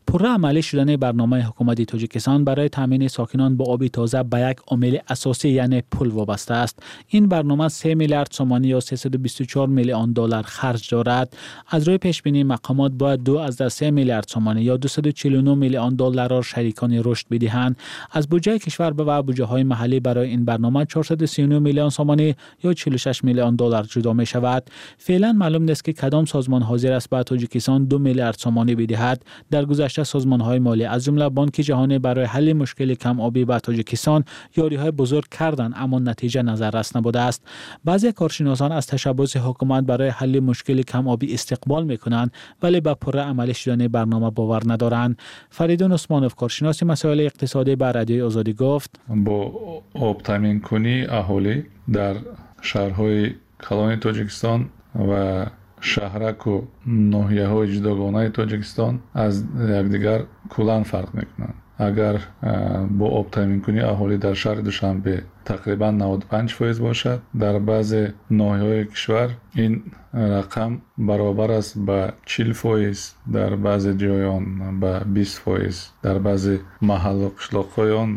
پره عملی شدن برنامه حکومت تاجیکستان برای تامین ساکنان با آب تازه به یک عامل اساسی یعنی پول وابسته است. این برنامه 3 میلیارد سومانی یا 324 میلیون دلار خرج دارد. از روی پیش بینی مقامات باید 2.3 میلیارد سومانی یا 249 میلیون دلار را شریکان رشد بدهند. از بودجه کشور و بودجه‌های محلی برای این برنامه 439 میلیون سومانی یا 46 میلیون دلار جدا می شود. فعلا معلوم نیست که کدام سازمان حاضر است به تاجیکستان 2 میلیارد سومانی بدهد. در گذشته سازمان‌های مالی از جمله بانک جهانی برای حل مشکل کم آبی به تاجیکستان یاری‌های بزرگ کردند اما نتیجه نظر رس نبوده است. بعضی کارشناسان از تشبث حکومت برای حل مشکل کم آبی استقبال می‌کنند ولی به پره عملی شدن برنامه باور ندارند. فریدون عثمانوف کارشناس مسائل اقتصادی به رادیوی آزادی گفت: با آب تامین کنی اهالی در شهرهای کلان تاجیکستان و شهرک و ناحیه‌های جداگانه تاجیکستان از یکدیگر کلاً فرق می‌کنند. اگر با آب تامین کنی اهالی در شهر دوشنبه تقریبا 95% باشد، در بعض ناحیه‌های کشور این رقم برابر است به 40%، در بعض جایان به 20%، در بعض محل و قشلاق‌های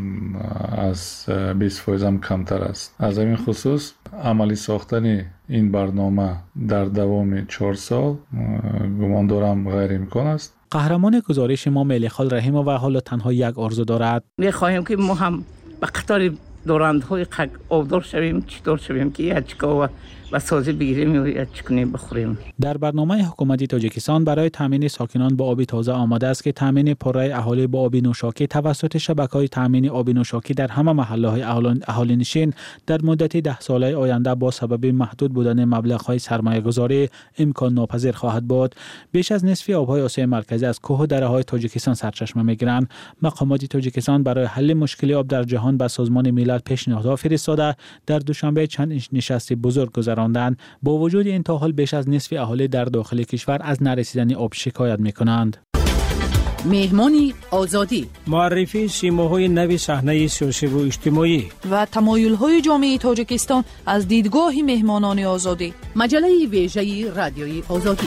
از 20% هم کمتر است. از همین خصوص عملی ساختن این برنامه در دوام 4 سال گمان دارم غیر امکان است. قهرمان گزارش ما ملیخال رحیم و حالا تنها یک آرزو دارد. می‌خواهیم که ما هم به قطار دورندهای آبدار شویم، چطور شویم که یچکا و سازی بگیریم و یچکنیم بخوریم. در برنامه حکومتی تاجیکستان برای تامین ساکنان با آب تازه آماده است که تامین پره اهالی با آب نوشاکی توسط شبکه‌های تامین آب نوشاکی در همه محله‌های اهالی نشین در مدت 10 ساله آینده با سبب محدود بودن مبلغ‌های سرمایه‌گذاری امکان ناپذیر خواهد بود. بیش از نصف آب‌های آسیای مرکزی از کوه و دره‌های تاجیکستان سرچشمه می‌گیرند. مقامات تاجیکستان برای حل مشکل آب در جهان به سازمان ملل پیشنهاد فرستاده در دوشنبه چند نشست بزرگ گذراندند. با وجود این تا حال بیش از نصف اهالی در داخل کشور از نرسیدن آب شکایت می‌کنند. مهمانی آزادی، معرفی سیماهای نوی صحنه سیاسی و اجتماعی و تمایل‌های جامعه تاجیکستان از دیدگاه مهمانان آزادی. مجله ویژه رادیوی آزادی.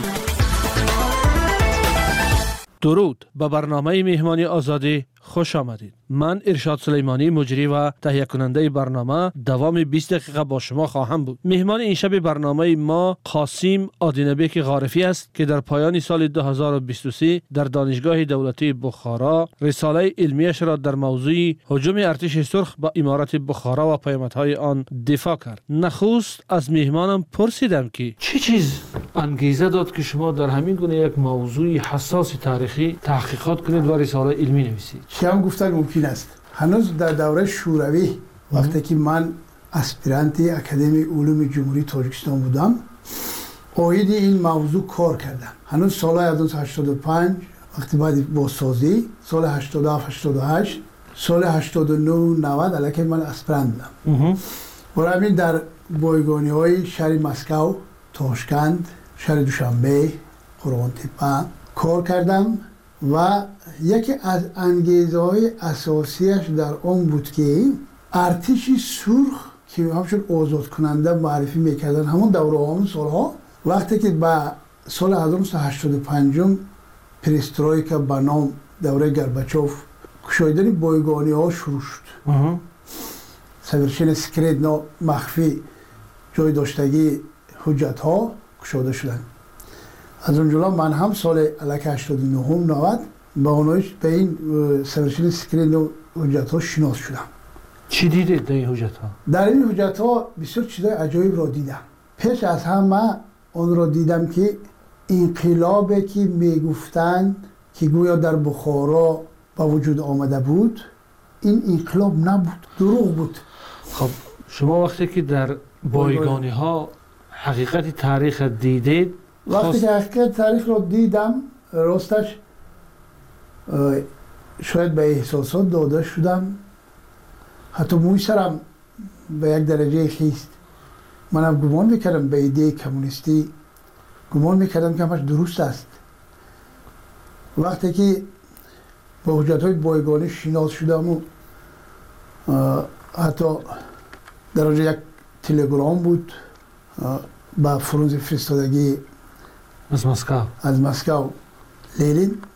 درود، به برنامه مهمانی آزادی خوش آمدید. من ارشاد سلیمانی مجری و تهیه کننده برنامه دوام 20 دقیقه با شما خواهم بود. مهمان این شب برنامه ما قاسم آدینبک غارفی است که در پایان سال 2023 در دانشگاه دولتی بخارا رساله علمیش را در موضوع هجوم ارتش سرخ به امارت بخارا و پیامدهای آن دفاع کرد. نخست از مهمانم پرسیدم که چه چیز انگیزه داد که شما در همین گونه یک موضوع حساس تاریخی تحقیقات کنید و رساله علمی نویسید؟ هم گفتن ممکن است. هنوز در دوره شوروی وقتی که من اسپیرانت اکادمی علوم جمهوری تاجیکستان بودم اوید این موضوع کار کردم. هنوز سال 1985 وقتی بعد بازسازی سال 87 88 سال 89 90 الکی من اسپیرانت بودم. برای همین در بایگانی‌های شهر مسکو، تاشکند، شهر دوشنبه، قرغن‌تپه کار کردم و یکی از انگیزه‌های اساسیش در اون بود که ارتش سرخ که همچون آزاد کننده معرفی میکردن همون دوره سالها وقتی که به سال 1985 پریسترویکا به نام دوره گرباچوف کشایدن بایگانی‌ها شروع شد. سویرشن سکرید مخفی جای داشتگی حجت‌ها کشاده شدن. از اونجا من هم سال الک 89 90 با اونایش به این سویرشن سکرین و حجت ها شناس شدم. چی دیدید در این حجت ها؟ در این حجت ها بسیار چیزای عجایب را دیدم. پیش از همه اون را دیدم که انقلابی که میگفتند که گویا در بخارا با وجود آمده بود این انقلاب نبود، دروغ بود. خب شما وقتی که در بایگانی ها حقیقت تاریخ دیدید، وقتی که حقیقت تاریخ رو دیدم راستش شاید به احساسات داده شدم، حتی موی سرم به یک درجه خیست. منم گمان میکردم به ایده کمونیستی گمان میکردم که همش درست است. وقتی که با حجت‌های بایگانی شناس شدم و حتی درجه یک تلگرام بود با فرانز فرستادگی از مسکو لینین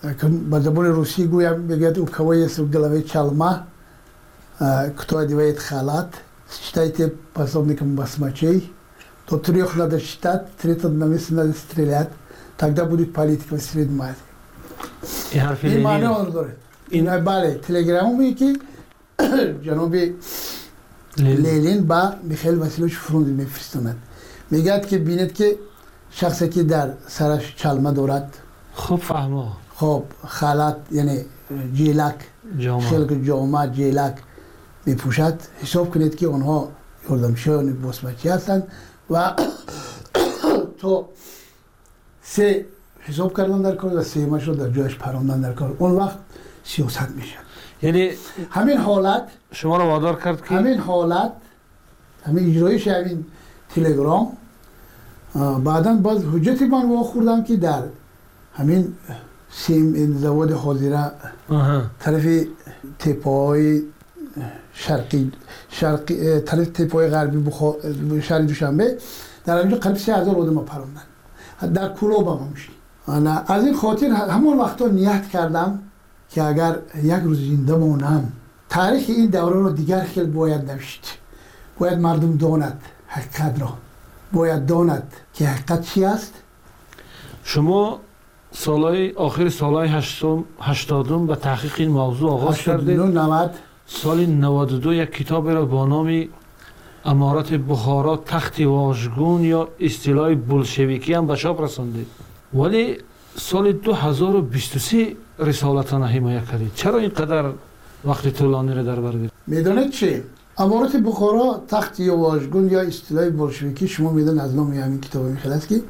به زبان روسی گویم بگید او کوی سوگلوی چالما کتای دیوید خالات считайте пособником басмачей, то 3 надо считать, 3 наместно надо стрелять, тогда будет политика в Средней Азии. این معنی آن داره. این بله تلگرامی که جناب لینین با میخائیل واسیلوویچ فرونزی میفرستند. میگه که بینید که شخصی که در سرش چالما دارد. خوب فهمو. خب خالات یعنی جیلک خلق جامعه جیلک میپوشد. حساب کنید که آنها یاردمچیان باسمچی هستند و تو 3 حساب کردن در کار و 3 رو در جایش پراندن در کار. اون وقت سیاست میشه. یعنی همین حالت شما رو وادار کرد که همین حالت همین اجرایش همین تلگرام بعداً باز حجتی من واخوردم که در همین سیم زواد حاضره طرف تپای شرقی طرف تپای غربی شهر دوشنبه در اینجا قریب 3000 آدم پراندن در کلوب هم میشه. از این خاطر همون وقتا نیت کردم که اگر یک روز زنده مانم تاریخ این دوره رو دیگر خیلی باید نوشت. باید مردم داند حقیقت را، باید داند که حقیقت چی است. شما سالهای آخر سالهای 80 به تحقیق این موضوع آغاز کردید. 90 سال 92 یک کتاب را با نام امارت بخارا تخت واژگون یا اصطلاح بولشویکی هم به چاپ رساندید. ولی سال 2023 رسالتان حمایت کردید. چرا اینقدر وقت طولانی را در بر گرفت؟ میدونید چی؟ امارت بخارا تخت واژگون یا اصطلاح بولشویکی شما میدونید از نام همین کتاب میخواد است که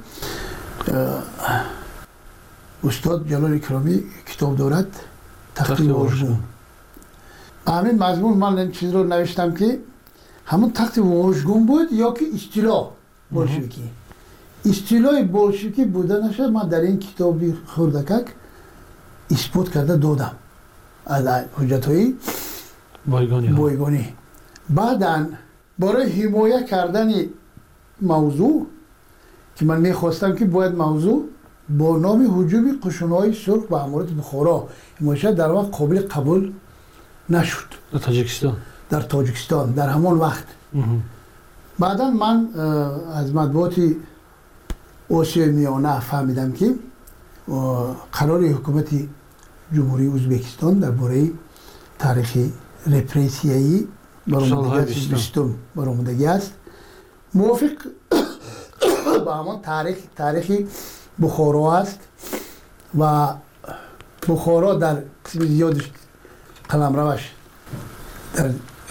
استاد جلال اکرامی کتاب دارد تخت واژگون. همین مضمون من این چیز رو نوشتم که همون تخت واژگون بود یا که اصطلاح بولشویکی. اصطلاح بولشویکی بودنش من در این کتابی خردکک اثبات کرده دادم از حجت‌های بایگانی. بعداً برای حمایت کردن موضوع که من میخواستم که باید موضوع با نام هجوم قشون‌های سرخ به امارت بخارا حمایت در واقع قابل قبول نشد. در تاجیکستان در همون وقت. بعدا من از مطبوعات آسیای میانه فهمیدم که قرار حکومت جمهوری ازبکستان درباره تاریخ رپریسیایی برآمدگی است. موافق با همان تاریخ بخارا است و بخارا در قسم زیادش قلمروش در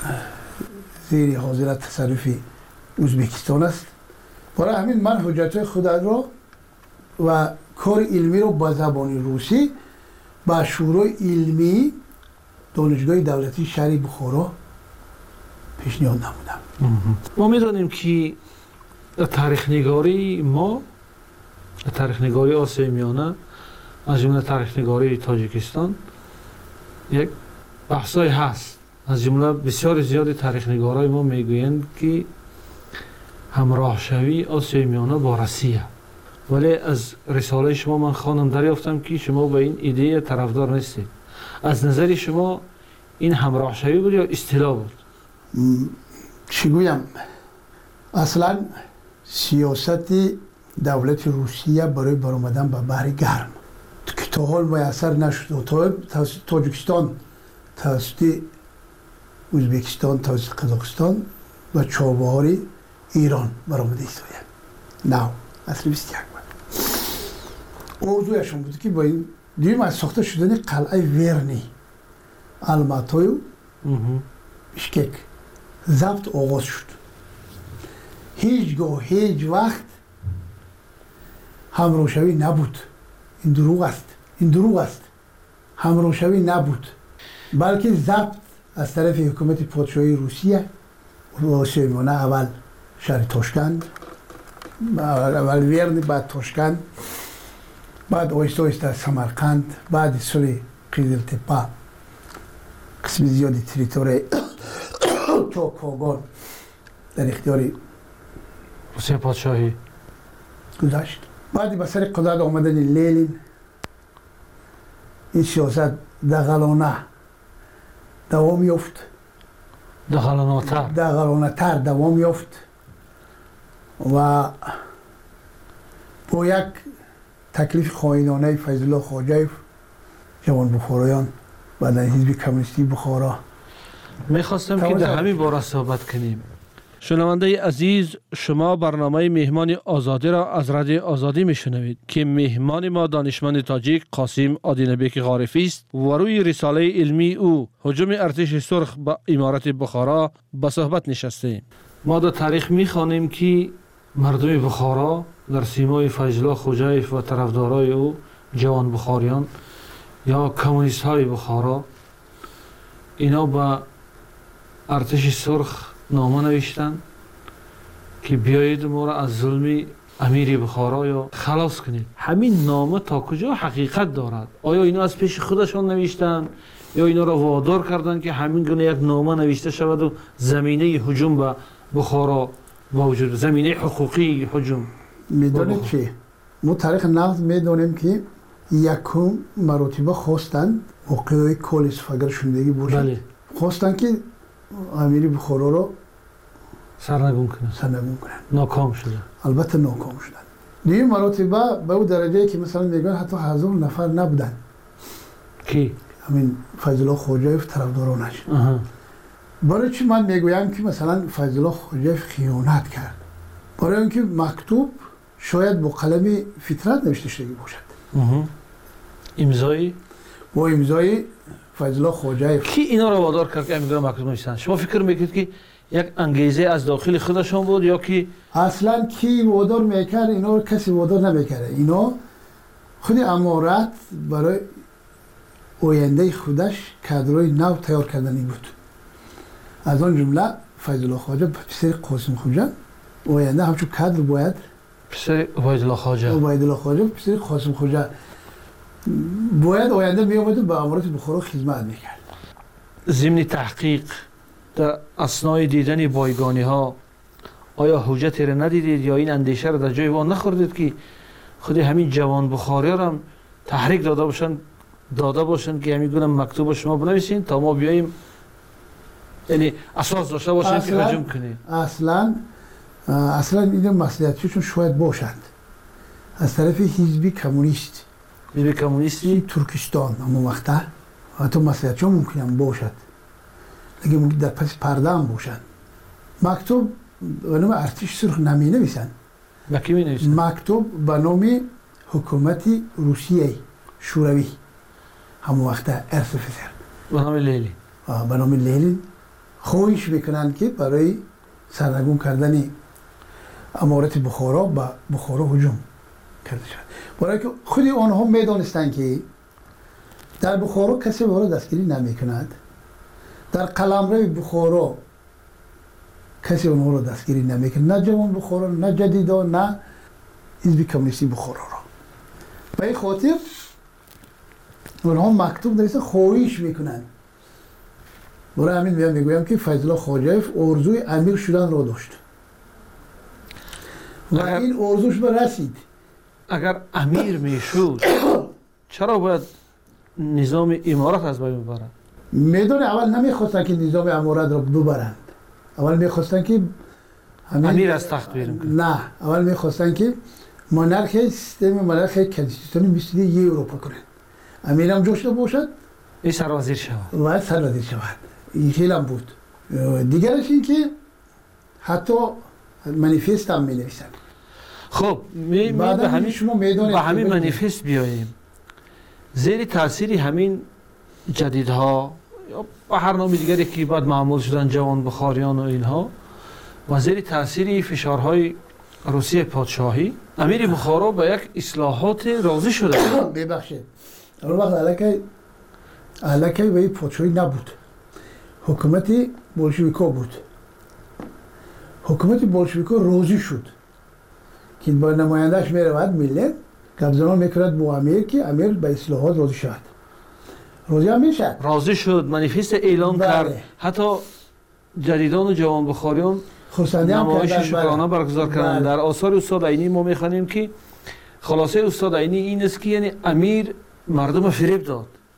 زیر حاضرت تصرف ازبکستان است. برای همین من حجت خود را و کار علمی را با زبان روسی با شورای علمی دانشگاه دولتی شهر بخارا پیشنهاد نمودم. ما میدانیم که تاریخ نگاری ما تاریخ نگاری آسیای میانه از جمله تاریخ نگاری تاجیکستان یک بحثای هست. از جمله بسیار زیاد تاریخ نگارای ما میگویند که همراه شوی آسیای میانه با روسیه. ولی از رساله شما من خواندم دریافتم که شما به این ایده طرفدار نیستید. از نظر شما این همراه شوی بود یا اصطلاح بود؟ چی گویم؟ اصلا سیاست دولت روسیه برای برآمدن به بحر گرم که تا حال میسر نشد. توسط تاجیکستان، توسط ازبکستان، توسط قزاقستان و چابهار ایران برآمده ایستاده. نه اصل 21 بود. موضوعشون بود که با این دیگه از ساخته شدن قلعه ورنی الماتای بشکک ضبط آغاز شد. هیچگاه هیچ وقت همراهشوی نبود. این دروغ است. همراهشوی نبود، بلکه ضبط از طرف حکومت پادشاهی روسیه و آسیای میانه اول شهر تاشکند، اول ورن، بعد تاشکند، بعد آهسته آهسته سمرقند، بعد سال قیزلتپه قسم زیادی تریتوری تا کاغان در اختیار روسیه پادشاهی گذاشت. بعد به سر قدرت آمدن لینین این سیاست دغلانه دوام یافت، دغلانه تر دوام یافت و با یک تکلیف خائنانه فیض الله خواجه جوان بخارایان و در حزب کمونیستی بخارا. میخواستم که در همین باره صحبت کنیم. شنونده عزیز، شما برنامه مهمان آزادی را از رادیو آزادی میشنوید که مهمان ما دانشمند تاجیک قاسم آدینبک غارفی است و روی رساله علمی او هجوم ارتش سرخ به امارت بخارا به صحبت نشسته. ما در تاریخ میخوانیم که مردم بخارا در سیمای فیض الله خواجه و طرفدارای او جوان بخاریان یا کمونیست های بخارا اینا با ارتش سرخ نامه نوشتن که بیایید ما را از ظلم امیر بخارا یا خلاص کنید. همین نامه تا کجا حقیقت دارد؟ آیا اینا از پیش خودشان نوشتن یا اینا را وادار کردند که همین گونه یک نامه نوشته شود و زمینه هجوم به بخارا موجود، زمینه حقوقی هجوم؟ میدونید چی؟ ما تاریخ نقد میدونیم که یکم مراتبه خواستند موقعی کل استفاگر شدگی باشد. بله. خواستند که امیر بخارا رو سرنگون کنند. ناکام شدن. البته ناکام شدن. دیگه مراتبه به اون درجه که مثلا میگن حتی 1000 نفر نبودن. کی؟ همین فیض الله خواجه طرفدارانش. برای چی من میگویم که مثلا فیض الله خواجه خیانت کرد؟ برای اینکه مکتوب شاید با قلم فطرت نوشته شده باشد. امضای با امضای فیض الله خواجه. کی اینا رو وادار کرد که امضا مکتوب نوشتن؟ شما فکر میکنید که یک انگیزه از داخل خودشان بود یا که اصلا کی وادار میکرد؟ اینا رو کسی وادار نمیکرد. اینا خود امارت برای آینده خودش کادرای نو تیار کردنی بود. از آن جمله فیض الله خواجه پسر قاسم خواجه آینده همچون کادر باید پسر عبید الله خواجه پسر قاسم خواجه باید آینده میامد و به امارت بخارا خدمت میکرد. ضمن تحقیق در اثنای دیدن بایگانی ها آیا حجتی را ندیدید یا این اندیشه را در جای وان نخوردید که خود همین جوان بخاری را هم تحریک داده باشند که همین گونه مکتوب شما بنویسین تا ما بیاییم، یعنی اساس داشته باشند که هجوم کنیم؟ اصلا این مسئولیتشون شاید باشند از طرف حزب کمونیستی ترکستان. اما وقتا حتی مسئولیتشون ممکنه باشد، لیکن ممکن در پس پرده هم باشند. مکتوب به نام ارتش سرخ نمی نویسند. مکتوب به نام حکومت روسیه شوروی همون وقتا ارسفسر به نام لینین خواهش میکنند که برای سرنگون کردن امارت بخارا به بخارا هجوم کرده شد. برای که خود آنها میدانستند که در بخارا کسی وارد دستگیری نمیکند، در قلمرو بخارا کسی اونها را دستگیری نمیکند، نه جوان بخارا، نه جدیدان، نه حزب کمونیستی بخارا را. به این خاطر اونها مکتوب نویسند خواهش میکنند. برای همین میگویم که فیض الله خواجه آرزوی امیر شدن را داشت و این آرزوش به رسید. اگر امیر میشد چرا باید نظام امارت از بین ببرند؟ میدونه اول نمیخواستن که نظام امارت را ببرند، اول میخواستن که امیر از تخت بیرون کنند. نه، اول میخواستن که سیستم مونارخی کنستیتوشنی مثل اروپا کنند. امیر هم جوشته باشد، این سروزیر شود و سروزیر شود. این خیلی هم بود. دیگرش این که حتی منیفست هم می نویسند. خب به همین منیفست بیاییم. زیر تاثیر همین جدیدها یا به هر نام دیگری که بعد معمول شدن جوان بخاریان و اینها و زیر تاثیر فشارهای روسیه پادشاهی امیر بخارا به یک اصلاحات راضی شده. ببخشید اون وقت علاقه به این پادشاهی نبود، حکومت بولشویکا بود. حکومت بولشویکا راضی شد که با نمایندهش میرود ملت گپزنان میکرد با امیر که امیر به اصلاحات راضی شد. راضی هم میشد. راضی شد، منیفست اعلام کرد. حتی جدیدان و جوان بخاریان نمایش شکرانه برگزار کردند. در آثار استاد عینی ما میخوانیم که خلاصه استاد عینی این است که یعنی امیر مردم فریب داد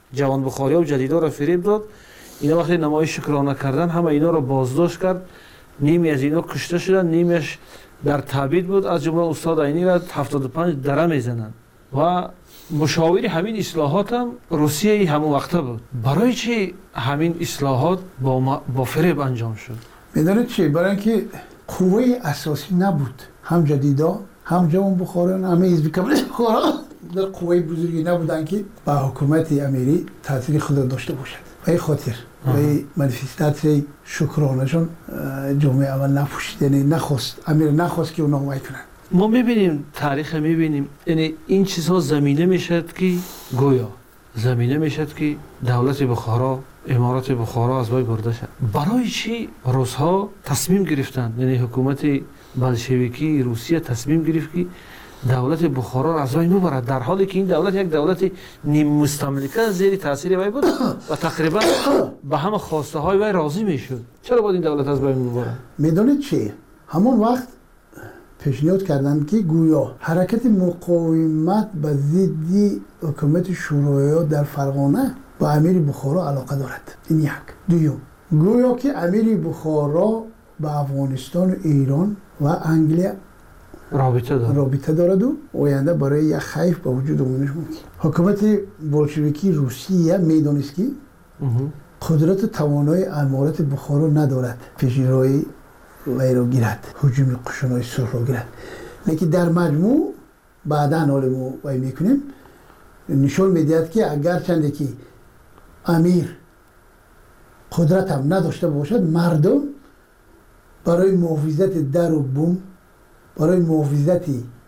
جوان بخاریا و جدیدا را فریب داد. اینا وقتی نمایش شکرانه کردن همه اینا را بازداشت کرد. نیمی از اینا کشته شدن، نیمیش در تبعید بود. از جمله استاد عینی را 75 دره میزنند و مشاور همین اصلاحات هم روسیه همون وقته بود. برای چی همین اصلاحات با فریب انجام شد؟ میدونید چی؟ برای اینکه قوه اساسی نبود، هم جدیدا هم جوان بخاران، همه حزب کمونیست بخارا در قوه بزرگی نبودن که با حکومت امیری تاثیر خود داشته باشد. به این خاطر به منیفستاسیون شکرانهشون جامعه اول نپوشید، یعنی نخواست، امیر نخواست که اونا حمایت کنن. ما میبینیم تاریخ میبینیم، یعنی این چیزها زمینه میشد که گویا زمینه میشد که دولت بخارا، امارات بخارا از بین برده شد. برای چی روس‌ها تصمیم گرفتند، یعنی حکومت بلشویکی روسیه تصمیم گرفت که دولت بخارا را از بین ببرد، در حالی که این دولت یک دولت نیم مستملکه زیر تاثیر وی بود و تقریبا به همه خواسته های وی راضی میشد. چرا باید این دولت از بین ببرد؟ میدونید چی؟ همون وقت پیشنهاد کردند که گویا حرکت مقاومت به ضد حکومت شوروی در فرغانه با امیر بخارا علاقه دارد. این یک. دوم، گویا که امیر بخارا با افغانستان و ایران و انگلیس رابطه دارد و آینده برای یک خیف به وجود آمدنش ممکن. حکومت بولشویکی روسیه میدانست که قدرت توانای امارات بخارا ندارد پیشروی وی را گیرد، هجوم قشونای سرخ را گیرد. لیکن در مجموع بعدا حال ما وی میکنیم نشون میدهد که اگر چنده که امیر قدرت هم نداشته باشد، مردم برای محافظت در و بوم، برای محافظت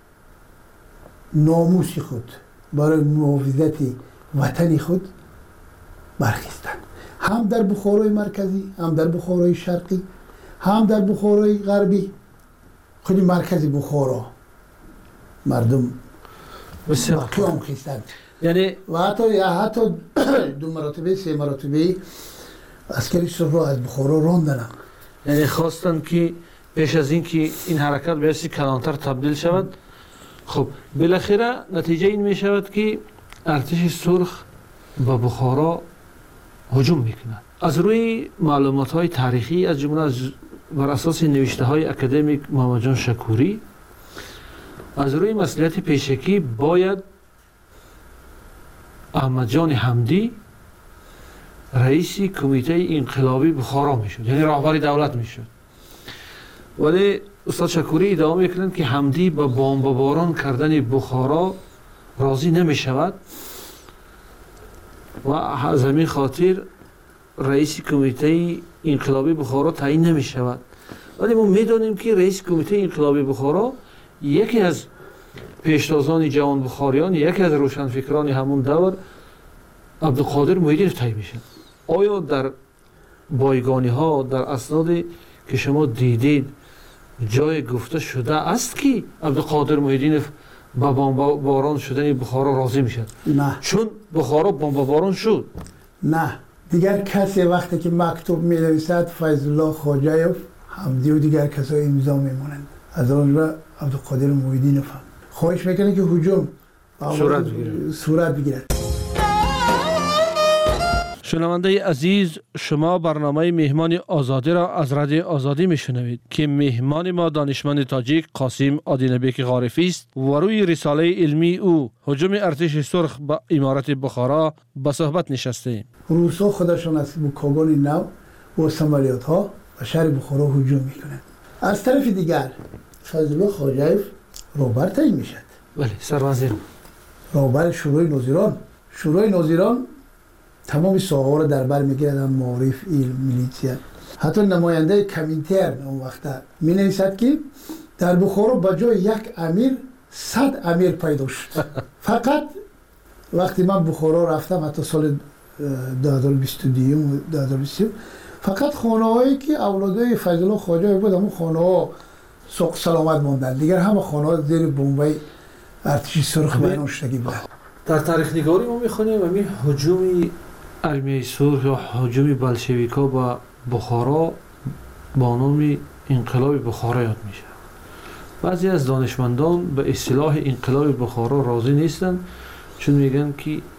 ناموس خود، برای محافظت وطن خود برخیستند. هم در بخارای مرکزی، هم در بخارای شرقی، هم در بخارای غربی. خود مرکزی بخارا مردم قیام خیستند. یعنی و حتی 2 مرتبه 3 مرتبه عسکری سرخ را از بخارا راندن. یعنی خواستن که پیش از این که این حرکت به حیث کلانتر تبدیل شود. خب بالاخره نتیجه این می شود که ارتش سرخ به بخارا هجوم میکند. از روی معلومات های تاریخی، از جمله بر اساس نوشته های اکادمیک محمد جان شکوری، از روی مسئولیت پیشکی باید احمد جان حمدی رئیس کمیته انقلابی بخارا میشد، یعنی رهبر دولت میشد. ولی استاد شکوری ادامه میکنند که حمدی با بمباران کردن بخارا راضی نمیشود و از همین خاطر رئیس کمیته انقلابی بخارا تعیین نمیشود. ولی ما میدانیم که رئیس کمیته انقلابی بخارا یکی از پیشتازان جوان بخاریان، یکی از روشنفکران همون دور، عبدالقادر موحدینов تعیین میشد. آیا در بایگانی ها، در اسنادی که شما دیدید جای گفته شده است که عبدالقادر موحدینов با بمباران شدن بخارا راضی میشد؟ نه. چون بخارا بمباران شد. نه. دیگر کسی وقتی که مکتوب می نویسد فیض الله خواجه‌یوف، حمدی و دیگر کسای امضا میمونند. از آن را عبدالقادر موحدینov خواهش میکنه که هجوم صورت بگیرد. شنونده عزیز، شما برنامه مهمان آزادی را از رادیو آزادی میشنوید که مهمان ما دانشمند تاجیک قاسم آدینبک غارفی است و روی رساله علمی او هجوم ارتش سرخ به امارت بخارا به صحبت نشسته. روس‌ها خودشان از بوکاگان نو و سمالیات ها و شهر بخارا هجوم میکنند. از طرف دیگر فیض الله خواجه‌یوف رهبر تعیین میشد. بله، سروزیر رهبر شورای ناظران. شورای ناظران تمام ساحه‌ها را در بر میگیرد، معارف، علم، میلیتیا. حتی نماینده کمینترن اون وقت می نویسد که در بخارا به جای یک امیر 100 امیر پیدا شد. فقط وقتی من بخارا رفتم، حتی سال 2022 و 2023، فقط خانه‌هایی که اولادای فیض الله خواجه‌یوف بود، همون خانه‌ها سوق سلامت ماندن. دیگر همه خانه‌ها زیر بمبای ارتش سرخ بیان شدگی بود. در تاریخ نگاری ما می‌خونیم همین هجوم ارمیه سرخ یا هجوم بلشویک‌ها به بخارا با نام انقلاب بخارا یاد میشه. بعضی از دانشمندان به اصطلاح انقلاب بخارا راضی نیستند، چون میگن که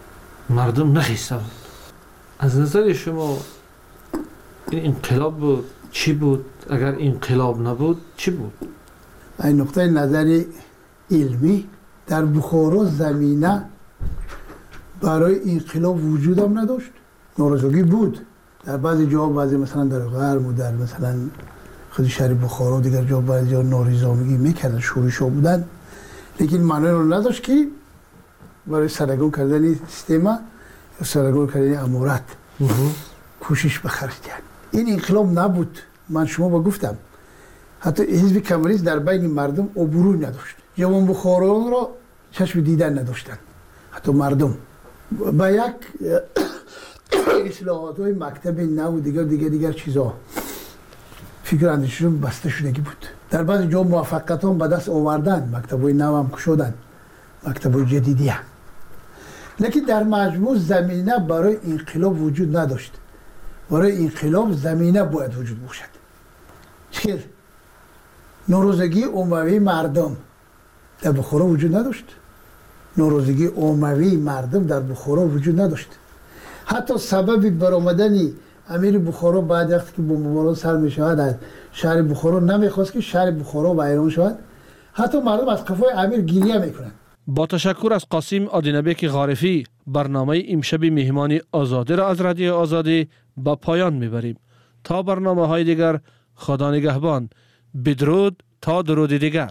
مردم نخیسته بود. از نظر شما این انقلاب بود چی بود؟ اگر انقلاب نبود چی بود؟ این نقطه نظر علمی در بخارا زمینه برای انقلاب وجود هم نداشت. نارضایتی بود در بعضی جا، بعضی مثلا در غرب و در مثلا خود شهر بخارا و دیگر جا بعضی جا نارضایتی میکردن، شورش‌ها بودن، لیکن معنی رو نداشت که برای سرنگون کردن سیستم یا سرنگون کردن امارت کوشش به خرج کرد. این انقلاب نبود. من شما با گفتم حتی حزب کمونیست در بین مردم عبوری نداشت. جوان بخارایان را چشم دیدن نداشتن. حتی مردم با یک اصلاحات های مکتب نو و دیگر چیزا فکر اندیششون بسته شدگی بود. در بعض جا موفقیت هم به دست آوردن، مکتب های نو هم کشودن، مکتب های جدیدی هم. لیکن در مجموع زمینه برای انقلاب وجود نداشت. برای انقلاب زمینه باید وجود باشد. چرا؟ ناراضگی عمومی مردم در بخارا وجود نداشت. ناراضگی عمومی مردم در بخارا وجود نداشت. حتی سبب برآمدن امیر بخارا بعد وقتی که بمباران سر می شود از شهر بخارا نمیخواست که شهر بخارا ویران شود. حتی مردم از قفای امیر گریه میکنند. با تشکر از قاسم آدینبک غارفی، برنامه امشب مهمانی آزادی را از رادیو آزادی به پایان میبریم. تا برنامه های دیگر، خدا نگهبان. بدرود تا درود دیگر.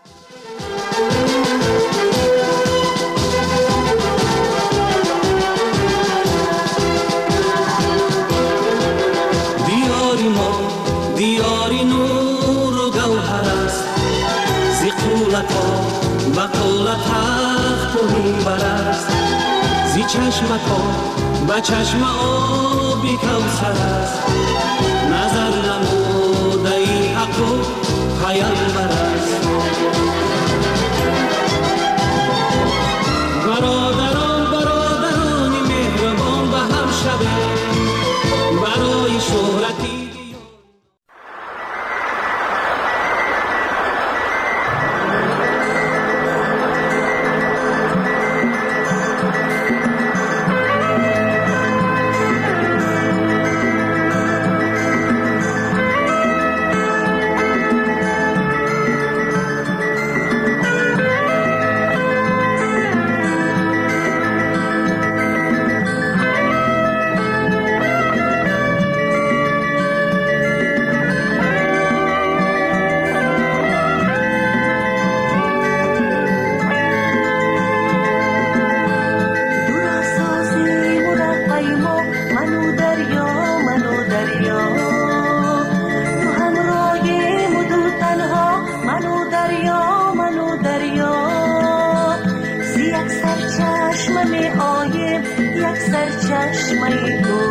دیاری ما دیاری نور و گوهر است، زی قولتا بقولت تخت و منبر است، زی چشمتا به چشم آبی کوثر است، نظر نموده ای حق و پیامبر است. برادران مهربان به هم شبه برای شهرتی. چشمه آیم یک سر چشمه